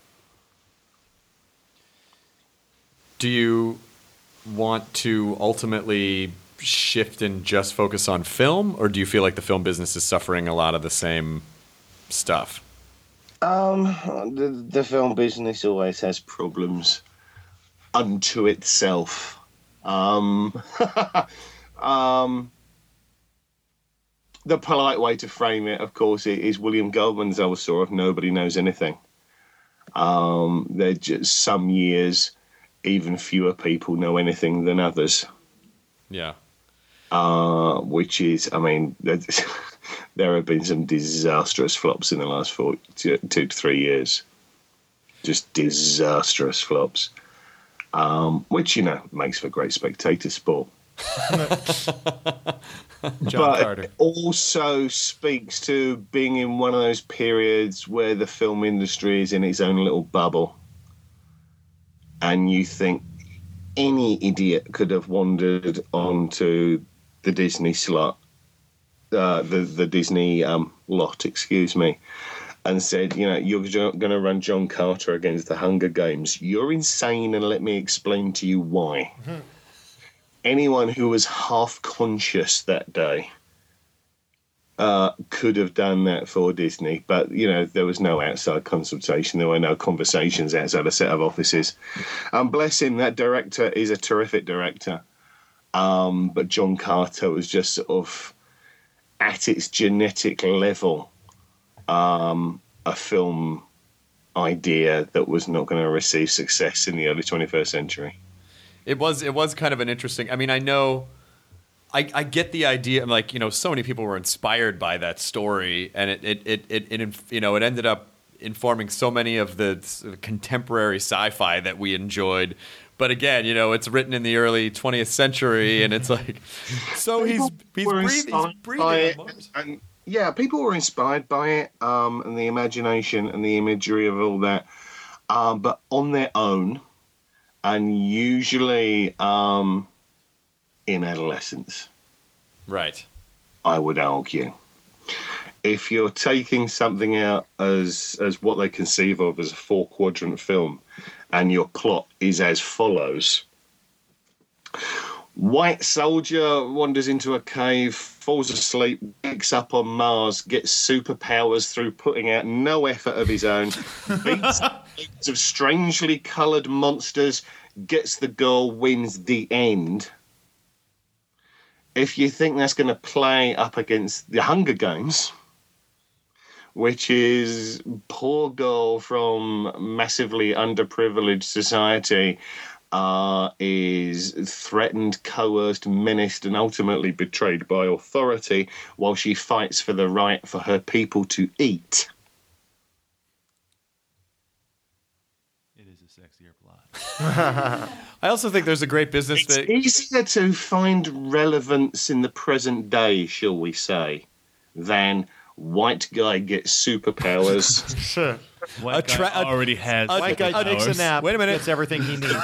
Do you want to ultimately shift and just focus on film, or do you feel like the film business is suffering a lot of the same stuff? Um, the, the film business always has problems unto itself. Um, um, the polite way to frame it, of course, is William Goldman's old sort of nobody knows anything. Um, there just some years, even fewer people know anything than others. Yeah. Uh, which is, I mean, there have been some disastrous flops in the last four, two, two to three years. Just disastrous flops. Um, which, you know, makes for great spectator sport. John but Carter. It also speaks to being in one of those periods where the film industry is in its own little bubble. And you think any idiot could have wandered onto the Disney slot, uh, the, the Disney um, lot, excuse me, and said, you know, you're going to run John Carter against the Hunger Games. You're insane, and let me explain to you why. Mm-hmm. Anyone who was half conscious that day uh, could have done that for Disney, but, you know, there was no outside consultation. There were no conversations outside a set of offices. And bless him, that director is a terrific director. Um, but John Carter was just sort of at its genetic level um, a film idea that was not going to receive success in the early twenty-first century. It was it was kind of an interesting. I mean, I know, I, I get the idea. Like, you know, so many people were inspired by that story, and it it it, it, it you know it ended up informing so many of the contemporary sci-fi that we enjoyed. But again, you know, it's written in the early twentieth century, and it's like, so he's he's breathing, he's breathing on Mars. And yeah, people were inspired by it, um, and the imagination and the imagery of all that, um, but on their own. And usually um, in adolescence, Right. I would argue. If you're taking something out as as what they conceive of as a four quadrant film, and your plot is as follows: white soldier wanders into a cave, falls asleep, wakes up on Mars, gets superpowers through putting out no effort of his own, beats legions of strangely coloured monsters, gets the girl, wins the end. If you think that's going to play up against the Hunger Games, which is poor girl from massively underprivileged society, uh, is threatened, coerced, menaced, and ultimately betrayed by authority while she fights for the right for her people to eat. It is a sexier plot. I also think there's a great business It's that easier to find relevance in the present day, shall we say, than white guy gets superpowers. Sure. White Attra- guy already has. White guy superpowers. takes a nap. Wait a minute. Gets everything he needs.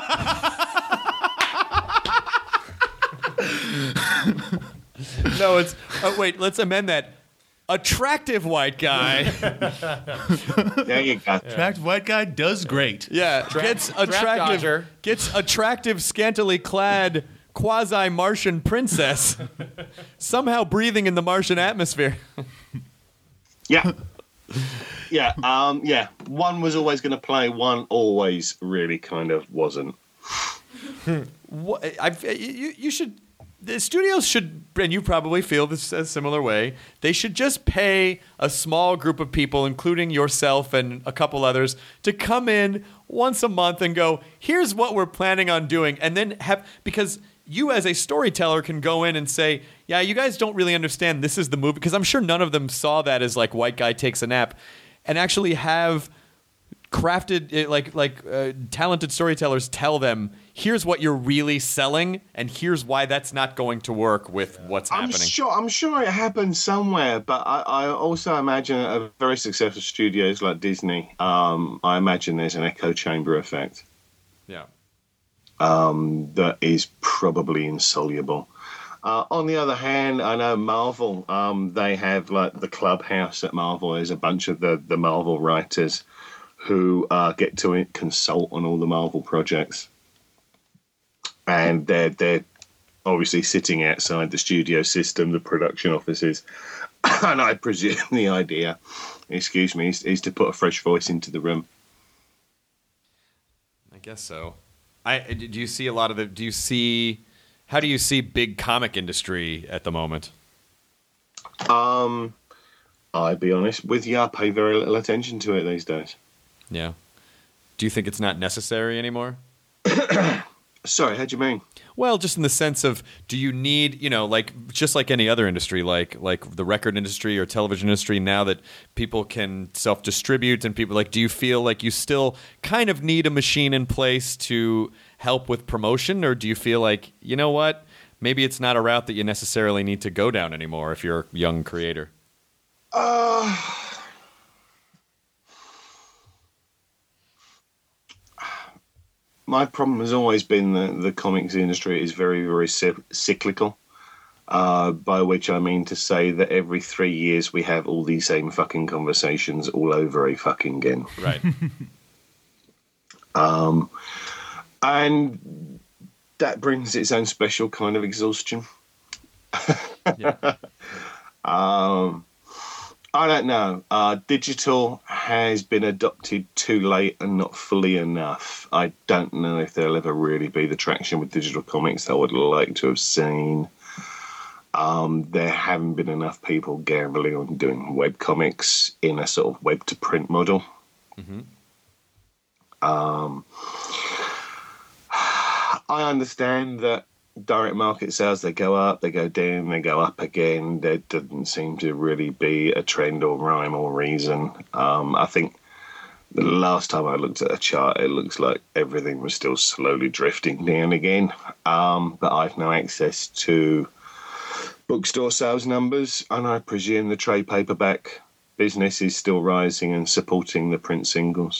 no, it's oh, wait. Let's amend that. Attractive white guy. There you go. Attractive white guy does great. Yeah, gets dodger. attractive. Gets attractive, scantily clad quasi-Martian princess, somehow breathing in the Martian atmosphere. Yeah. Yeah, um, yeah. One was always going to play, one always really kind of wasn't. What, I've, you, you should. The studios should, and you probably feel this a similar way. They should just pay a small group of people, including yourself and a couple others, to come in once a month and go, "Here's what we're planning on doing," and then have because. You as a storyteller can go in and say, yeah, you guys don't really understand this is the movie. Because I'm sure none of them saw that as like white guy takes a nap. And actually have crafted, like like uh, talented storytellers tell them, here's what you're really selling. And here's why that's not going to work with what's I'm happening. sure, I'm sure it happened somewhere, but I, I also imagine a very successful studios like Disney, um, I imagine there's an echo chamber effect. Yeah. Um, that is probably insoluble. Uh, on the other hand, I know Marvel, um, they have like the clubhouse at Marvel. There's a bunch of the, the Marvel writers who uh, get to consult on all the Marvel projects. And they're, they're obviously sitting outside the studio system, the production offices. And I presume the idea, excuse me, is, is to put a fresh voice into the room. I guess so. I, do you see a lot of the, do you see, how do you see big comic industry at the moment? Um, I'll be honest with you, I pay very little attention to it these days. Yeah. Do you think it's not necessary anymore? Sorry, how do you mean? Well, just in the sense of, do you need, you know, like just like any other industry, like like the record industry or television industry, now that people can self-distribute and people like, do you feel like you still kind of need a machine in place to help with promotion, or do you feel like, you know what, maybe it's not a route that you necessarily need to go down anymore if you're a young creator? Uh, my problem has always been that the comics industry is very, very cyclical, uh, by which I mean to say that every three years we have all these same fucking conversations all over a fucking again. Right. um, and that brings its own special kind of exhaustion. Yeah. um, I don't know. Uh, digital has been adopted too late and not fully enough. I don't know if there'll ever really be the traction with digital comics that I would like to have seen. Um, there haven't been enough people gambling on doing web comics in a sort of web to print model. Mm-hmm. Um, I understand that direct market sales, they go up, they go down, they go up again. There doesn't seem to really be a trend or rhyme or reason. Um, I think the last time I looked at a chart, it looks like everything was still slowly drifting down again. Um, but I've no access to bookstore sales numbers, and I presume the trade paperback business is still rising and supporting the print singles.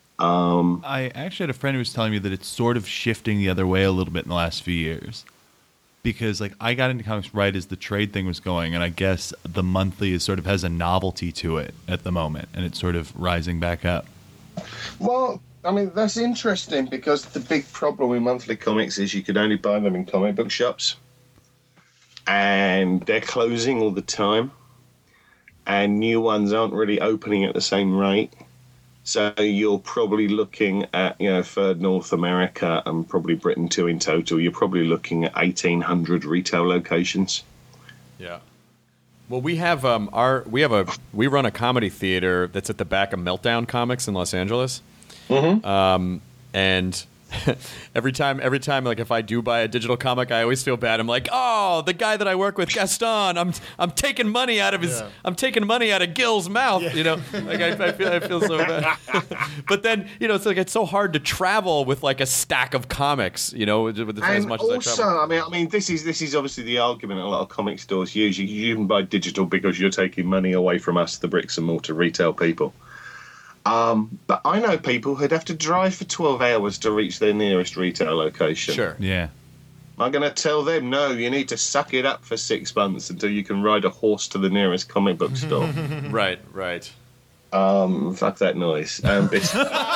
Um, I actually had a friend who was telling me that it's sort of shifting the other way a little bit in the last few years. because like I got into comics right as the trade thing was going, and I guess the monthly is sort of has a novelty to it at the moment, and it's sort of rising back up. Well, I mean, that's interesting because the big problem with monthly comics is you could only buy them in comic book shops. And they're closing all the time. And new ones aren't really opening at the same rate. So you're probably looking at, you know, for North America and probably Britain too in total, you're probably looking at eighteen hundred retail locations. Yeah. Well, we have um our we have a we run a comedy theater that's at the back of Meltdown Comics in Los Angeles. Mm-hmm. Um, and every time, every time, like if I do buy a digital comic, I always feel bad. I'm like, oh, the guy that I work with, Gaston, I'm I'm taking money out of his, Yeah. I'm taking money out of Gil's mouth. You know, like I, I feel, I feel so bad. But then, you know, it's like it's so hard to travel with like a stack of comics. You know, with as And much as I also, travel. I mean, I mean, this is this is obviously the argument a lot of comic stores use. You, you can buy digital because you're taking money away from us, the bricks and mortar retail people. Um, but I know people who'd have to drive for twelve hours to reach their nearest retail location. Sure. Yeah. I'm going to tell them, no, you need to suck it up for six months until you can ride a horse to the nearest comic book store. Right. Right. um, fuck that noise. Um, bes-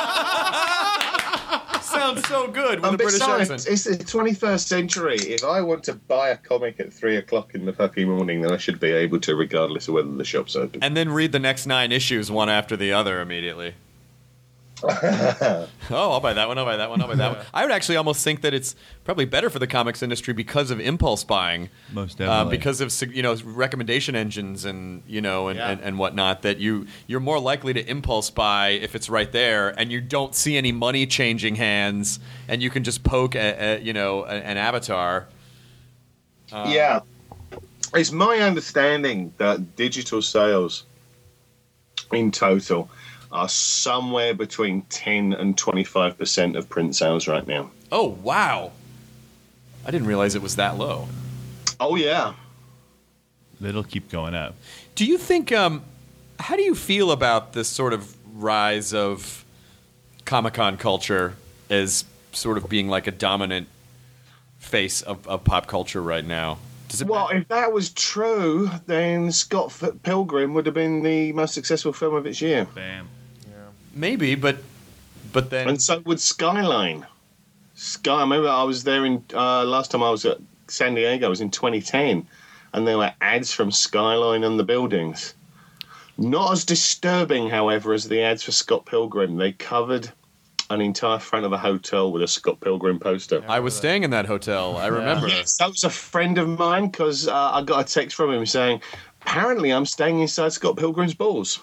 Sounds so good with and a British besides, accent. it's the twenty-first century. If I want to buy a comic at three o'clock in the fucking morning, then I should be able to, regardless of whether the shop's open. And then read the next nine issues one after the other immediately. Oh, I'll buy that one, I'll buy that one, I'll buy that one. I would actually almost think that it's probably better for the comics industry because of impulse buying. Most Uh, definitely. because of sig- you know recommendation engines and you know and, Yeah. and, and whatnot, that you you're more likely to impulse buy if it's right there and you don't see any money changing hands and you can just poke a, a, you know a, an avatar. yeah. It's my understanding that digital sales in total are somewhere between ten and twenty-five percent of print sales right now. Oh wow! I didn't realize it was that low. Oh, yeah. It'll keep going up. Do you think? Um, how do you feel about this sort of rise of Comic-Con culture as sort of being like a dominant face of, of pop culture right now? Does it? Well, if that was true, then Scott F- Pilgrim would have been the most successful film of its year. Bam. Maybe, but but then And so would Skyline. Sky. I remember I was there in uh, last time I was at San Diego. I was in twenty ten, and there were ads from Skyline on the buildings. Not as disturbing, however, as the ads for Scott Pilgrim. They covered an entire front of a hotel with a Scott Pilgrim poster. I was staying in that hotel. I remember. Yes, that was a friend of mine because uh, I got a text from him saying, "Apparently, I'm staying inside Scott Pilgrim's balls."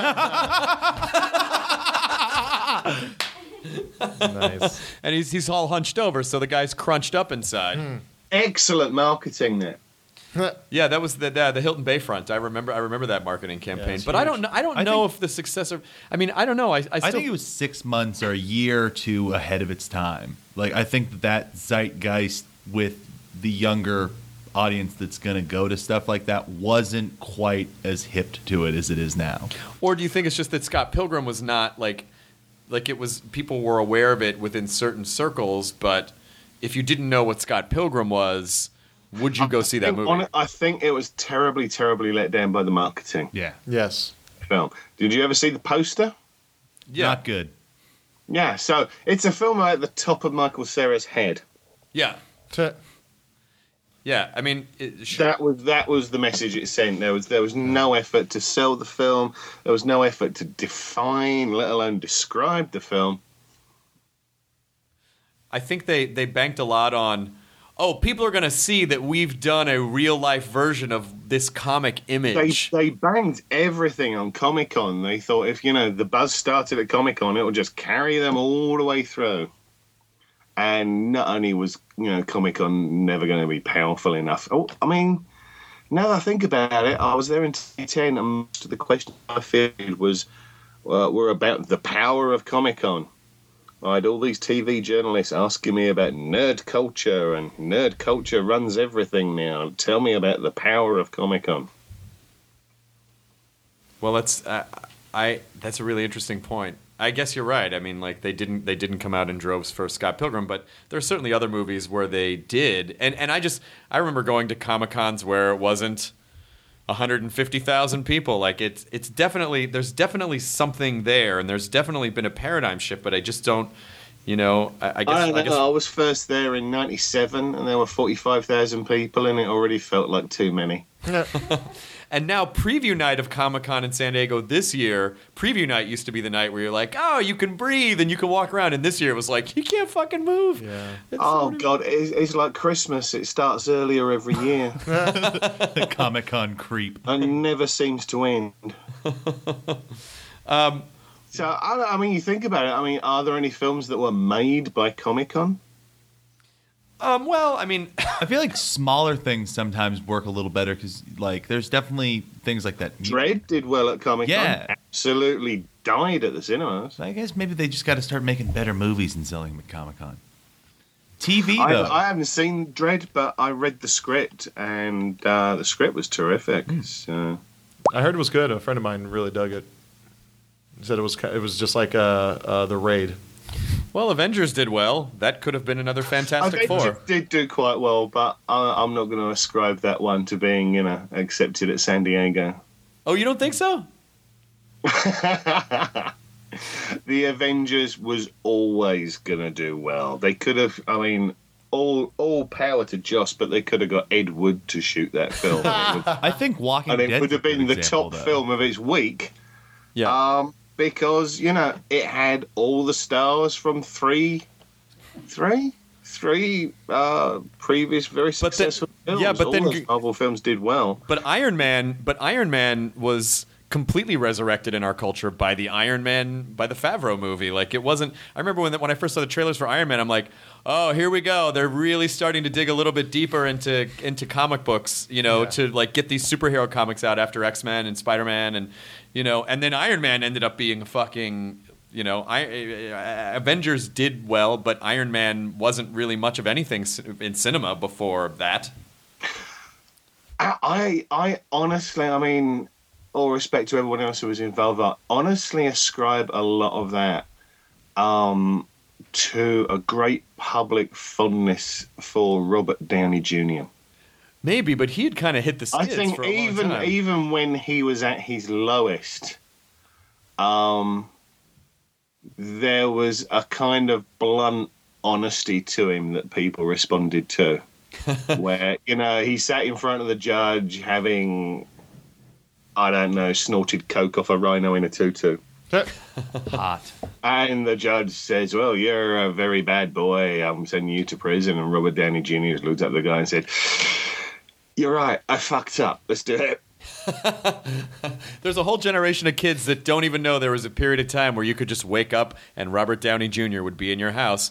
Nice. And he's he's all hunched over, so the guy's crunched up inside. Excellent marketing there. Yeah, that was the the, the Hilton Bayfront. I remember I remember that marketing campaign. it's but I huge. don't know I don't I know think- if the successor. I mean, I don't know. I I, still, I think it was six months or a year or two ahead of its time. Like I think that, that zeitgeist with the younger audience that's going to go to stuff like that wasn't quite as hip to it as it is now. Or do you think it's just that Scott Pilgrim was not like like it was people were aware of it within certain circles, but if you didn't know what Scott Pilgrim was, would you go see that think movie? on it- I think it was terribly, terribly let down by the marketing Yeah, Yes. film. Did you ever see the poster? Yeah. not good. Yeah, so it's a film at the top of Michael Cera's head. Yeah. T- Yeah. I mean, it, sure. That was that was the message it sent. There was there was no effort to sell the film. There was no effort to define, let alone describe the film. I think they, they banked a lot on, oh, people are going to see that we've done a real life version of this comic They image. they banged everything on Comic Con. They thought if you know the buzz started at Comic Con, it would just carry them all the way through. And not only was you know Comic Con never going to be powerful enough. Oh, I mean, now that I think about it, I was there in twenty ten, and most of the questions I fielded was uh, were about the power of Comic Con. I had all these T V journalists asking me about nerd culture, and nerd culture runs everything now. Tell me about the power of Comic Con. Well, that's uh, I. That's a really interesting point. I guess you're right. I mean, like they didn't they didn't come out in droves for Scott Pilgrim, but there are certainly other movies where they did. And and I just I remember going to Comic-Cons where it wasn't one hundred fifty thousand people. Like it's it's definitely there's definitely something there, and there's definitely been a paradigm shift. But I just don't, you know. I, I guess I don't know. I, guess, I was first there in ninety-seven, and there were forty-five thousand people, and it already felt like too many. And now preview night of Comic-Con in San Diego this year, preview night used to be the night where you're like, oh, you can breathe and you can walk around. And this year it was like, you can't fucking move. Yeah. It's Oh, sort of- God, it's, it's like Christmas. It starts earlier every year The Comic Con creep. and never seems to end. Um, So, I, don't- I mean, you think about it. I mean, are there any films that were made by Comic-Con? um, well, I mean, I feel like smaller things sometimes work a little better because, like, there's definitely things like that. Dread did well at Comic-Con. Yeah. Absolutely died at the cinemas. So I guess maybe they just got to start making better movies and selling them at Comic Con. T V I, though. I haven't seen Dread, but I read the script, and uh, the script was terrific. So, I heard it was good. A friend of mine really dug it. He said it was ki- it was just like uh, uh, the Raid. well, Avengers did well. That could have been another Fantastic Avengers Four. did do quite well, but I, I'm not going to ascribe that one to being, you know, accepted at San Diego. Oh, you don't think so? The Avengers was always going to do well. They could have, I mean, all all power to Joss, but they could have got Ed Wood to shoot that film. and it would, I think Walking and it Dead would have been the top though. film of its week. Yeah. Um, because, you know, it had all the stars from three, three, three uh, previous very But then- successful films. yeah, but all then- those Marvel films did well. But Iron Man, but Iron Man was completely resurrected in our culture by the Iron Man, by the Favreau movie. Like it wasn't. I remember when when I first saw the trailers for Iron Man, I'm like, oh, here we go. They're really starting to dig a little bit deeper into into comic books, you know, Yeah. to like get these superhero comics out after X-Men and Spider-Man, and you know, and then Iron Man ended up being a fucking. You know, I, uh, Avengers did well, but Iron Man wasn't really much of anything c- in cinema before that. I, I, I honestly, I mean, all respect to everyone else who was involved, I honestly ascribe a lot of that um, to a great public fondness for Robert Downey Junior Maybe, but he had kind of hit the I skids think for a long even time. even when he was at his lowest, um, there was a kind of blunt honesty to him that people responded to. Where, you know, he sat in front of the judge having, I don't know, snorted coke off a rhino in a tutu. Hot. And the judge says, well, you're a very bad boy. I'm sending you to prison. And Robert Downey Junior just looked at the guy and said, you're right. I fucked up. Let's do it. There's a whole generation of kids that don't even know there was a period of time where you could just wake up and Robert Downey Junior would be in your house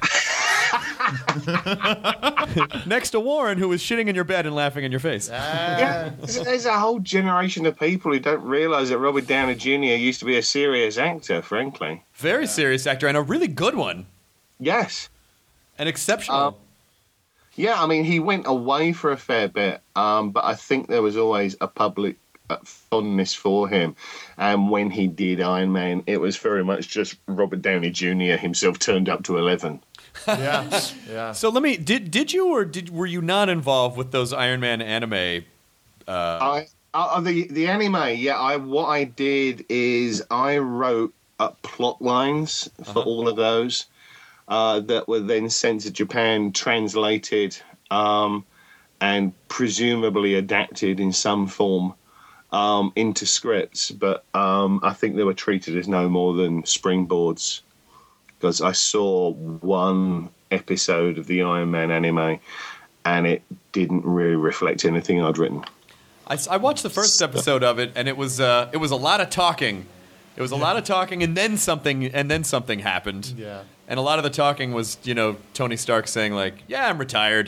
next to Warren, who was shitting in your bed and laughing in your face. Yeah, there's, there's a whole generation of people who don't realise that Robert Downey Junior used to be a serious actor, frankly. Very serious actor and a really good one. Yes. An exceptional. Um, Yeah, I mean, he went away for a fair bit, um, but I think there was always a public uh, fondness for him. And when he did Iron Man, it was very much just Robert Downey Junior himself turned up to eleven. Yeah, yeah. so let me did did you or did were you not involved with those Iron Man anime? I uh, the the anime, yeah. I what I did is I wrote uh, plot lines for all of those. Uh, that were then sent to Japan, translated, um, and presumably adapted in some form um, into scripts. But um, I think they were treated as no more than springboards, because I saw one episode of the Iron Man anime, and it didn't really reflect anything I'd written. I, I watched the first episode of it, and it was uh, it was a lot of talking. It was a lot of talking, and then something, and then something happened. Yeah. And a lot of the talking was, you know, Tony Stark saying like, "Yeah, I'm retired."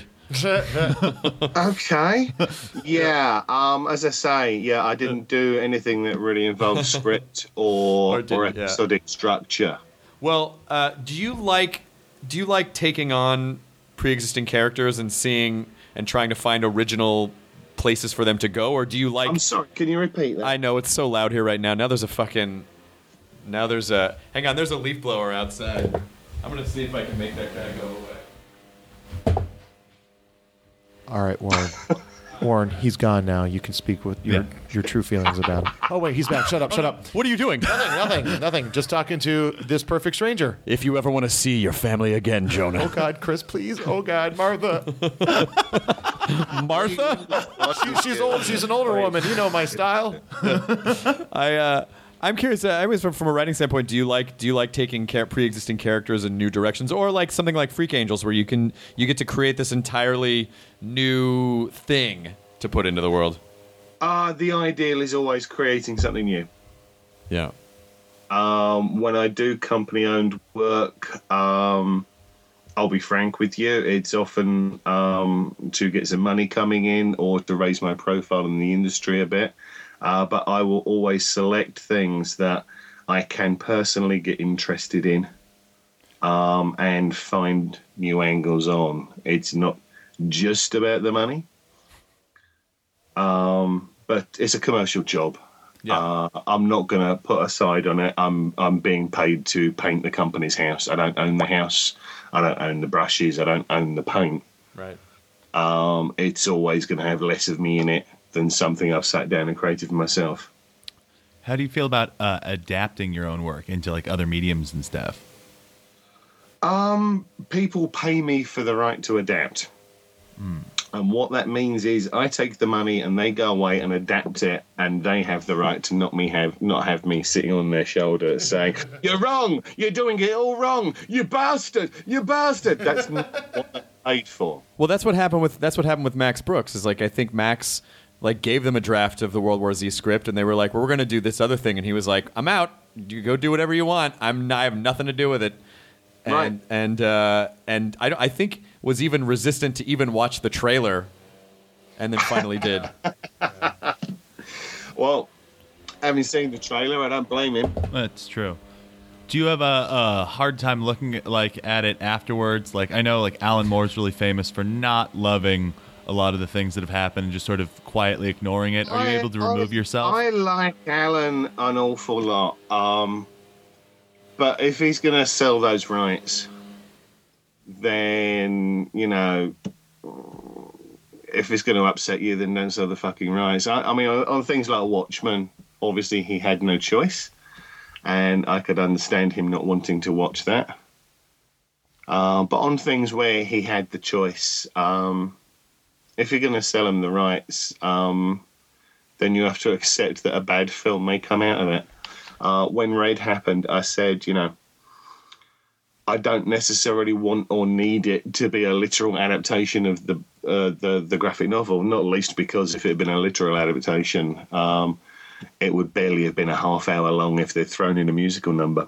Okay. Yeah. Um, as I say, yeah, I didn't do anything that really involved script or Or or, didn't, yeah. episodic structure. Well, uh, do you like do you like taking on pre-existing characters and seeing and trying to find original places for them to go, or do you like? I'm sorry. Can you repeat that? I know it's so loud here right now. Now there's a fucking Now there's a. Hang on, there's a leaf blower outside. I'm gonna see if I can make that guy go away. All right, Warren. Warren, he's gone now. You can speak with your Yeah. your true feelings about him. Oh wait, he's back. Shut up. Shut up. What are you doing? Nothing. Nothing. Nothing. Just talking to this perfect stranger. If you ever want to see your family again, Jonah. Oh God, Chris, please. Oh God, Martha. Martha? She, she's old. She's an older woman. You know my style. I uh, I'm curious. Uh, I was from, from a writing standpoint. Do you like do you like taking care, pre-existing characters in new directions, or like something like Freak Angels, where you can you get to create this entirely new thing to put into the world? Uh, the ideal is always creating something new. Yeah. Um, when I do company-owned work, um, I'll be frank with you, it's often um, to get some money coming in or to raise my profile in the industry a bit. Uh, but I will always select things that I can personally get interested in um, and find new angles on. It's not just about the money, um, but it's a commercial job. Yeah. Uh, I'm not going to put a side on it. I'm I'm being paid to paint the company's house. I don't own the house. I don't own the brushes. I don't own the paint. Right. Um, it's always going to have less of me in it than something I've sat down and created for myself. How do you feel about uh, adapting your own work into like other mediums and stuff? Um, people pay me for the right to adapt. Mm. And what that means is I take the money and they go away and adapt it, and they have the right to not me have not have me sitting on their shoulder saying, "You're wrong. You're doing it all wrong. You bastard. You bastard." That's not what I'm paid for. Well, that's what happened with that's what happened with Max Brooks. Is like I think Max like gave them a draft of the World War Z script, and they were like, well, "We're going to do this other thing," and he was like, "I'm out. You go do whatever you want. I'm not, I have nothing to do with it." And Right. and uh, and I don't, I think was even resistant to even watch the trailer, and then finally did. Well, having seen the trailer, I don't blame him. That's true. Do you have a, a hard time looking at, like at it afterwards? Like I know, like Alan Moore's really famous for not loving a lot of the things that have happened and just sort of quietly ignoring it. Are you I- able to remove I- yourself? I like Alan an awful lot. Um, but if he's going to sell those rights, then, you know, if it's going to upset you, then don't sell the fucking rights. I, I mean, on, on things like Watchmen, obviously he had no choice. And I could understand him not wanting to watch that. Uh, but on things where he had the choice, um, if you're going to sell him the rights, um, then you have to accept that a bad film may come out of it. Uh, when Red happened, I said, you know, I don't necessarily want or need it to be a literal adaptation of the uh, the, the graphic novel, not least because if it had been a literal adaptation, um, it would barely have been a half hour long if they'd thrown in a musical number.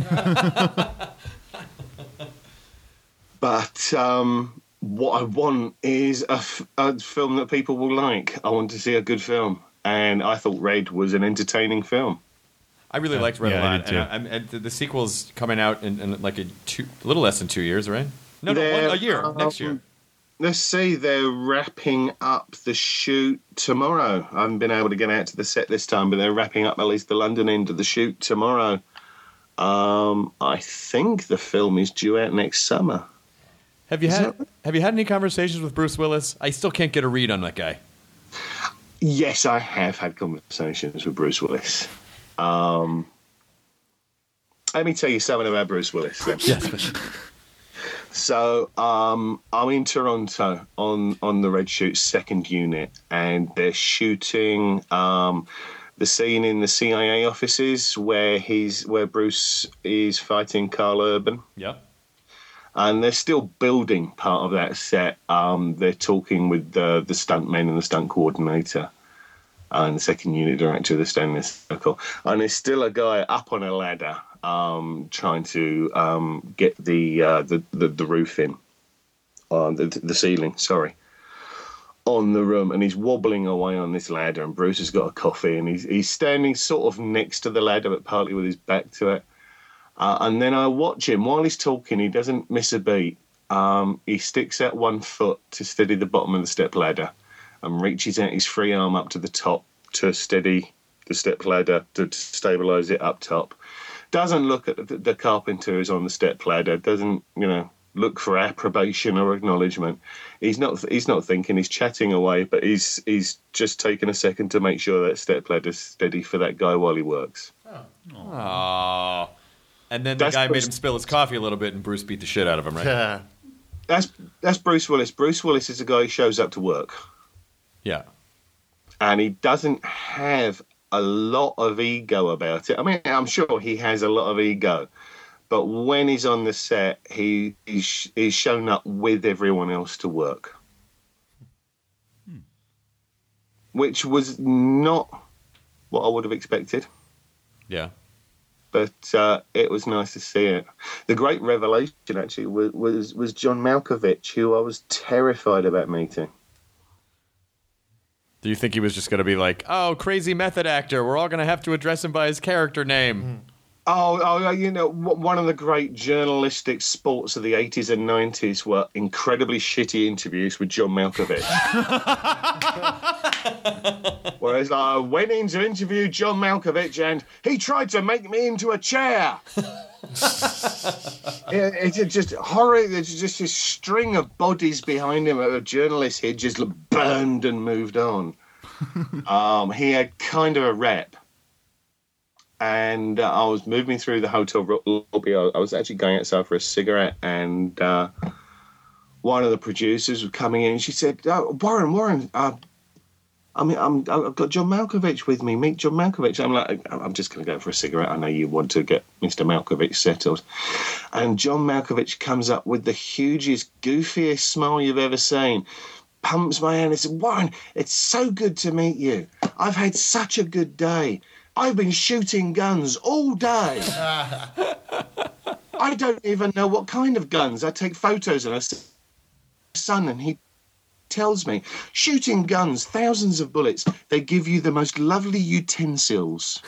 But um, what I want is a, f- a film that people will like. I want to see a good film. And I thought Red was an entertaining film. I really liked Red yeah, a I lot, did and, I, I'm- and the, the sequel's coming out in, in like a, two, a little less than two years, right? No, no, They're, one, a year um, next year. Let's see, they're wrapping up the shoot tomorrow. I haven't been able to get out to the set this time, but they're wrapping up at least the London end of the shoot tomorrow. Um, I think the film is due out next summer. Have you Is had that- Have you had any conversations with Bruce Willis? I still can't get a read on that guy. Yes, I have had conversations with Bruce Willis. Um, let me tell you something about Bruce Willis. then. Yes. So um, I'm in Toronto on, on the Red Shoot second unit, and they're shooting um, the scene in the C I A offices where he's where Bruce is fighting Carl Urban, Yep. and they're still building part of that set. Um, they're talking with the the stuntmen and the stunt coordinator and the second unit director of the Stainless Circle, and there's still a guy up on a ladder. Um, trying to um, get the, uh, the the the roof in, uh, the the ceiling. Sorry, on the room, and he's wobbling away on this ladder. And Bruce has got a coffee, and he's he's standing sort of next to the ladder, but partly with his back to it. Uh, and then I watch him while he's talking. He doesn't miss a beat. Um, he sticks out one foot to steady the bottom of the step ladder, and reaches out his free arm up to the top to steady the step ladder to, to stabilize it up top. doesn't look at the, the carpenter who's on the step ladder, doesn't, you know, look for approbation or acknowledgement. He's not he's not thinking, he's chatting away, but he's he's just taking a second to make sure that step ladder's steady for that guy while he works. Aww. And then the That's guy Bruce- made him spill his coffee a little bit, and Bruce beat the shit out of him, right? Yeah. That's that's Bruce Willis. Bruce Willis is a guy who shows up to work, Yeah. and he doesn't have a lot of ego about it. I mean, I'm sure he has a lot of ego, but when he's on the set, he he's, he's shown up with everyone else to work, hmm. which was not what I would have expected. Yeah. But uh, it was nice to see it. The great revelation, actually, was, was, was John Malkovich, who I was terrified about meeting. Do you think he was just going to be like, oh, crazy method actor, we're all going to have to address him by his character name? Mm. Oh, oh, you know, one of the great journalistic sports of the eighties and nineties were incredibly shitty interviews with John Malkovich. Whereas I went in to interview John Malkovich and he tried to make me into a chair. it, it's just horror. There's just this string of bodies behind him. A journalist here just burned and moved on. um, he had kind of a rep. And uh, I was moving through the hotel lobby. I was actually going outside for a cigarette, and uh, one of the producers was coming in, and she said, oh, "Warren, Warren, uh, I mean, I'm, I've got John Malkovich with me. Meet John Malkovich." I'm like, "I'm just going to go for a cigarette. I know you want to get Mister Malkovich settled." And John Malkovich comes up with the hugest, goofiest smile you've ever seen. Pumps my hand and said, "Warren, it's so good to meet you. I've had such a good day. I've been shooting guns all day. I don't even know what kind of guns. I take photos and I see my son, and he tells me, shooting guns, thousands of bullets, they give you the most lovely utensils."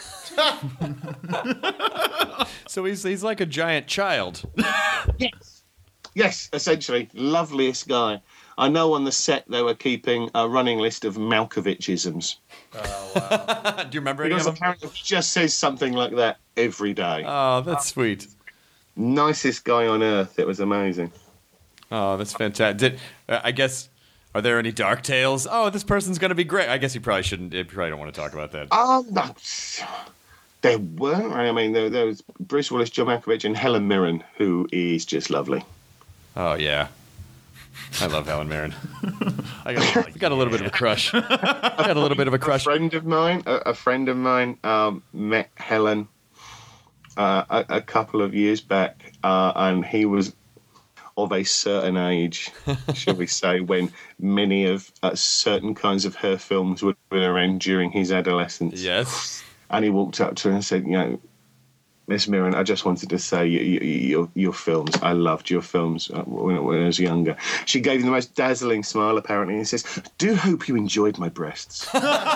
So he's he's like a giant child. Yes. Yes, essentially. Loveliest guy. I know on the set they were keeping a running list of Malkovichisms. Oh, wow. Do you remember any of Because them? apparently he just says something like that every day. Oh, that's sweet. Nicest guy on earth. It was amazing. Oh, that's fantastic. Did, uh, I guess, are there any dark tales? Oh, this person's going to be great. I guess you probably shouldn't, you probably don't want to talk about that. Oh, no. There weren't. I mean, there, there was Bruce Willis, John Malkovich, and Helen Mirren, who is just lovely. Oh, yeah. I love Helen Mirren. I got, I got a little bit of a crush. I got a little bit of a A crush. friend of mine, a, a friend of mine, um, met Helen uh, a, a couple of years back, uh, and he was of a certain age, shall we say, when many of uh, certain kinds of her films would have been around during his adolescence. Yes. And he walked up to her and said, "You know, Miss Mirren, I just wanted to say you, you, your your films. I loved your films when, when I was younger." She gave him the most dazzling smile, apparently, and he says, "Do hope you enjoyed my breasts."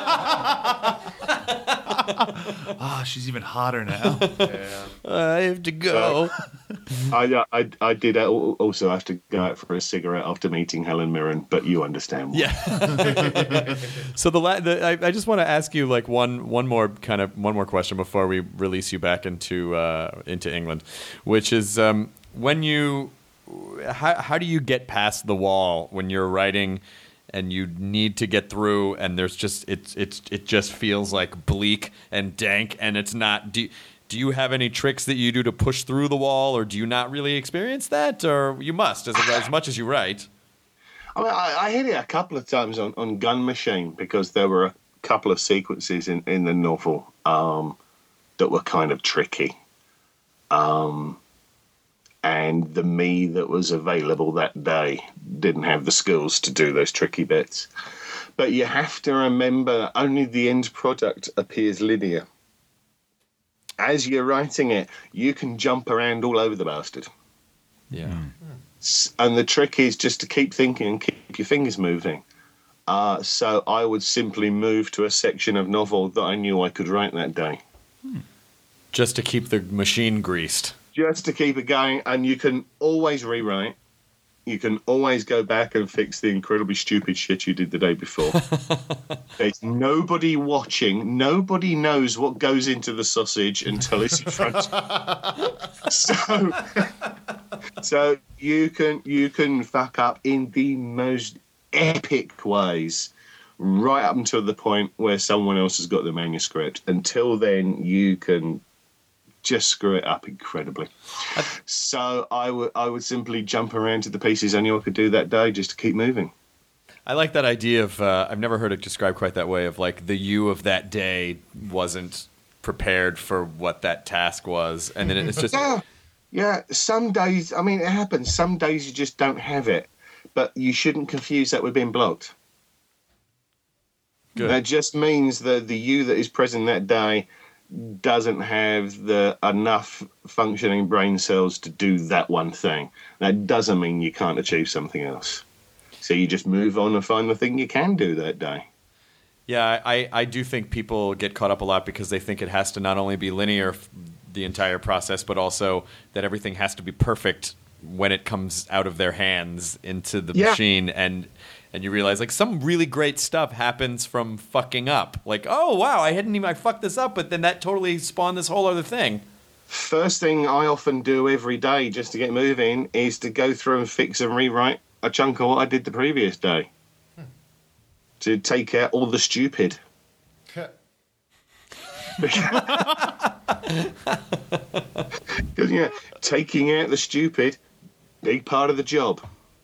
Ah, she's even hotter now. Yeah. I have to go. I, I I did also have to go out for a cigarette after meeting Helen Mirren, but you understand why. Yeah. So the, la- the I, I just want to ask you like one one more kind of one more question before we release you back into uh, into England, which is um, when you how how do you get past the wall when you're writing and you need to get through and there's just it's it's it just feels like bleak and dank and it's not do do you have any tricks that you do to push through the wall, or do you not really experience that, or you must as as much as you write? I mean, I, I hit it a couple of times on, on Gun Machine because there were a couple of sequences in, in the novel um, that were kind of tricky. Um, and the me that was available that day didn't have the skills to do those tricky bits. But you have to remember only the end product appears linear. As you're writing it, you can jump around all over the bastard. Yeah. And the trick is just to keep thinking and keep your fingers moving. Uh, so I would simply move to a section of novel that I knew I could write that day. Just to keep the machine greased. Just to keep it going, and you can always rewrite. You can always go back and fix the incredibly stupid shit you did the day before. There's nobody watching. Nobody knows what goes into the sausage until it's in front of you. So, so you can you can fuck up in the most epic ways, right up until the point where someone else has got the manuscript. Until then, you can just screw it up incredibly. So I would I would simply jump around to the pieces anyone could do that day just to keep moving. I like that idea of, uh, I've never heard it described quite that way, of like the you of that day wasn't prepared for what that task was. And then it's just... Yeah, yeah, some days, I mean, it happens. Some days you just don't have it. But you shouldn't confuse that with being blocked. Good. That just means that the you that is present that day doesn't have the enough functioning brain cells to do that one thing. That doesn't mean you can't achieve something else. So you just move on and find the thing you can do that day. Yeah, I, I do think people get caught up a lot because they think it has to not only be linear, f- the entire process, but also that everything has to be perfect when it comes out of their hands into the Yeah. machine. And and you realize, like, some really great stuff happens from fucking up. Like, oh, wow, I hadn't even, I fucked this up, but then that totally spawned this whole other thing. First thing I often do every day just to get moving is to go through and fix and rewrite a chunk of what I did the previous day. Hmm. To take out all the stupid. Because, yeah, taking out the stupid, big part of the job.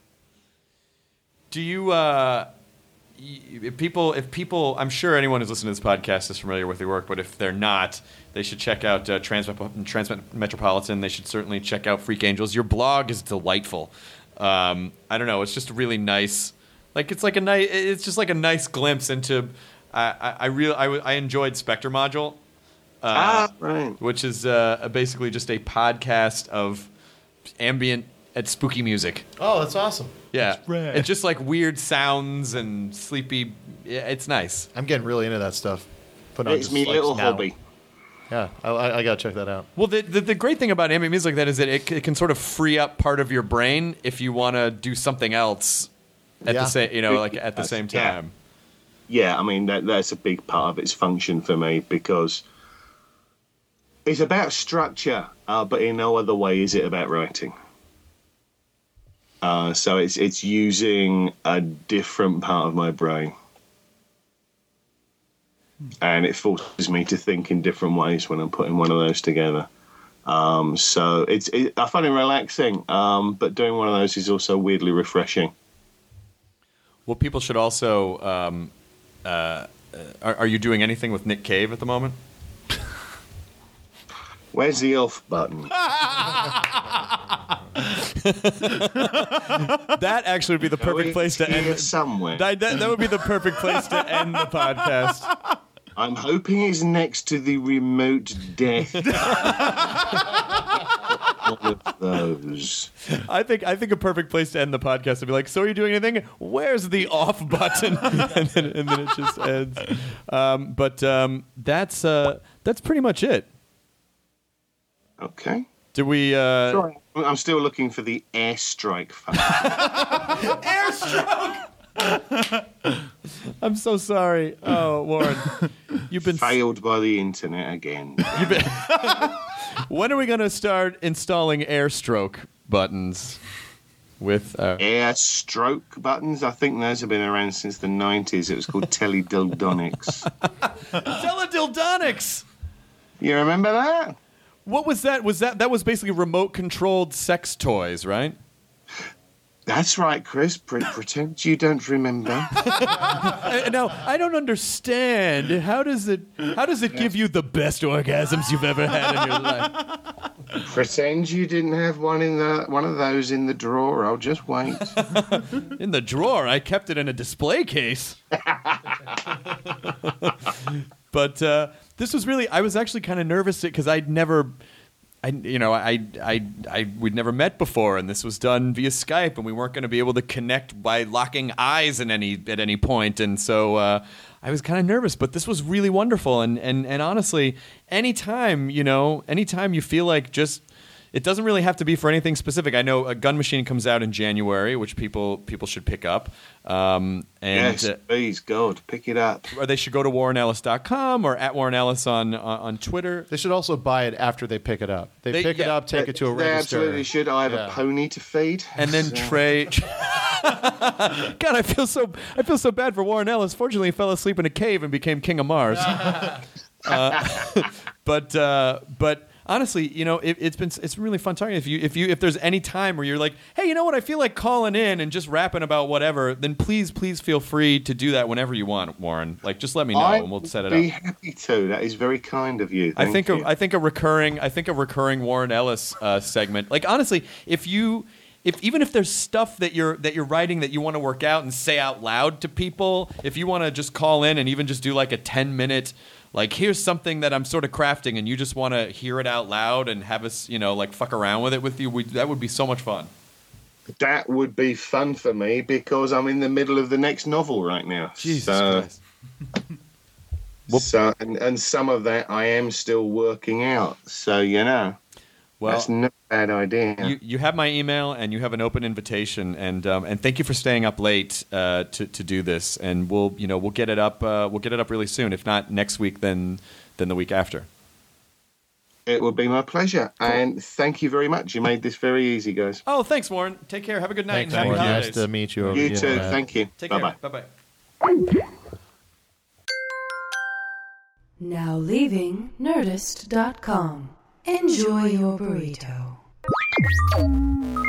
Do you, uh, y- if people, if people, I'm sure anyone who's listening to this podcast is familiar with your work, but if they're not, they should check out uh, Transmet- Transmetropolitan. They should certainly check out Freak Angels. Your blog is delightful. Um, I don't know, it's just a really nice, like, it's like a nice, it's just like a nice glimpse into, I, I, I really, I, I enjoyed Spectre Module. Uh, ah, right. Which is uh, basically just a podcast of ambient and spooky music. Oh, that's awesome. Yeah, rad. it's just like weird sounds and sleepy. Yeah, it's nice. I'm getting really into that stuff. Put on It's just, me like, little now. hobby. Yeah, I, I, I gotta check that out. Well, the, the the great thing about ambient music like that is that it, it can sort of free up part of your brain if you want to do something else at Yeah. the same, you know, like at the same Yeah. time. Yeah, I mean, that that's a big part of its function for me because it's about structure, uh, but in no other way is it about writing. Uh, so it's it's using a different part of my brain. And it forces me to think in different ways when I'm putting one of those together. Um, so it's it, I find it relaxing, um, but doing one of those is also weirdly refreshing. Well, people should also. Um, uh, are, are you doing anything with Nick Cave at the moment? Where's the off button? That actually would be the perfect place to end. Here somewhere. That, that, that would be the perfect place to end the podcast. I'm hoping it's next to the remote death. One of those. I think I think a perfect place to end the podcast would be like, so are you doing anything? Where's the off button? and, then, and then it just ends. Um, but um, that's uh, that's pretty much it. Okay. Do we? Uh, Sorry. I'm still looking for the airstrike function. I'm so sorry. Oh, Warren, you've been. Failed by the internet again. You've been when are we going to start installing AirStroke buttons? With uh, Air stroke buttons. I think those have been around since the nineties. It was called Teledildonics. Teledildonics. You remember that? What was that? Was that that was basically remote controlled sex toys, right? That's right, Chris. Pre- pretend you don't remember. Uh, now I don't understand. How does it? How does it give you the best orgasms you've ever had in your life? Pretend you didn't have one in the one of those in the drawer. I'll just wait. In the drawer, I kept it in a display case. But uh, this was really. I was actually kind of nervous because I'd never. I, you know, I, I, I, we'd never met before, and this was done via Skype, and we weren't going to be able to connect by locking eyes in any at any point, and so uh, I was kind of nervous. But this was really wonderful, and, and, and honestly, anytime you know, anytime you feel like just it doesn't really have to be for anything specific. I know a Gun Machine comes out in January, which people people should pick up. Um, and yes, uh, please, God, pick it up. or they should go to warren ellis dot com or at Warren Ellis on on, on Twitter. They should also buy it after they pick it up. They, They- pick it yeah. up, take it to a They register. absolutely should. I have Yeah. a pony to feed. And then So- Trey. God, I feel so I feel so bad for Warren Ellis. Fortunately, he fell asleep in a cave and became King of Mars. uh, but uh, but honestly, you know, it, it's been it's been really fun talking. If you if you if there's any time where you're like, hey, you know what, I feel like calling in and just rapping about whatever, then please please feel free to do that whenever you want, Warren. Like, just let me know I and we'll set it would be up. happy to. That is very kind of you. I Thank think you. a, I think a recurring I think a recurring Warren Ellis uh, segment. Like, honestly, if you if even if there's stuff that you're that you're writing that you want to work out and say out loud to people, if you want to just call in and even just do like a ten minute, like, here's something that I'm sort of crafting and you just want to hear it out loud and have us, you know, like fuck around with it with you, we, that would be so much fun. That would be fun for me because I'm in the middle of the next novel right now. Jesus so, Christ. So, and, and some of that I am still working out. So, you know, Well, that's not a bad idea. you, you have my email and you have an open invitation, and um, and thank you for staying up late uh, to to do this. And we'll you know we'll get it up uh, we'll get it up really soon. If not next week, then then the week after. It would be my pleasure. And thank you very much. You made this very easy, guys. Oh, thanks, Warren. Take care. Have a good night Thanks, and happy Warren. holidays. Nice to meet you over You the too. internet. Thank you. Take Bye-bye. care. Bye bye. Now leaving Nerdist dot com. Enjoy your burrito.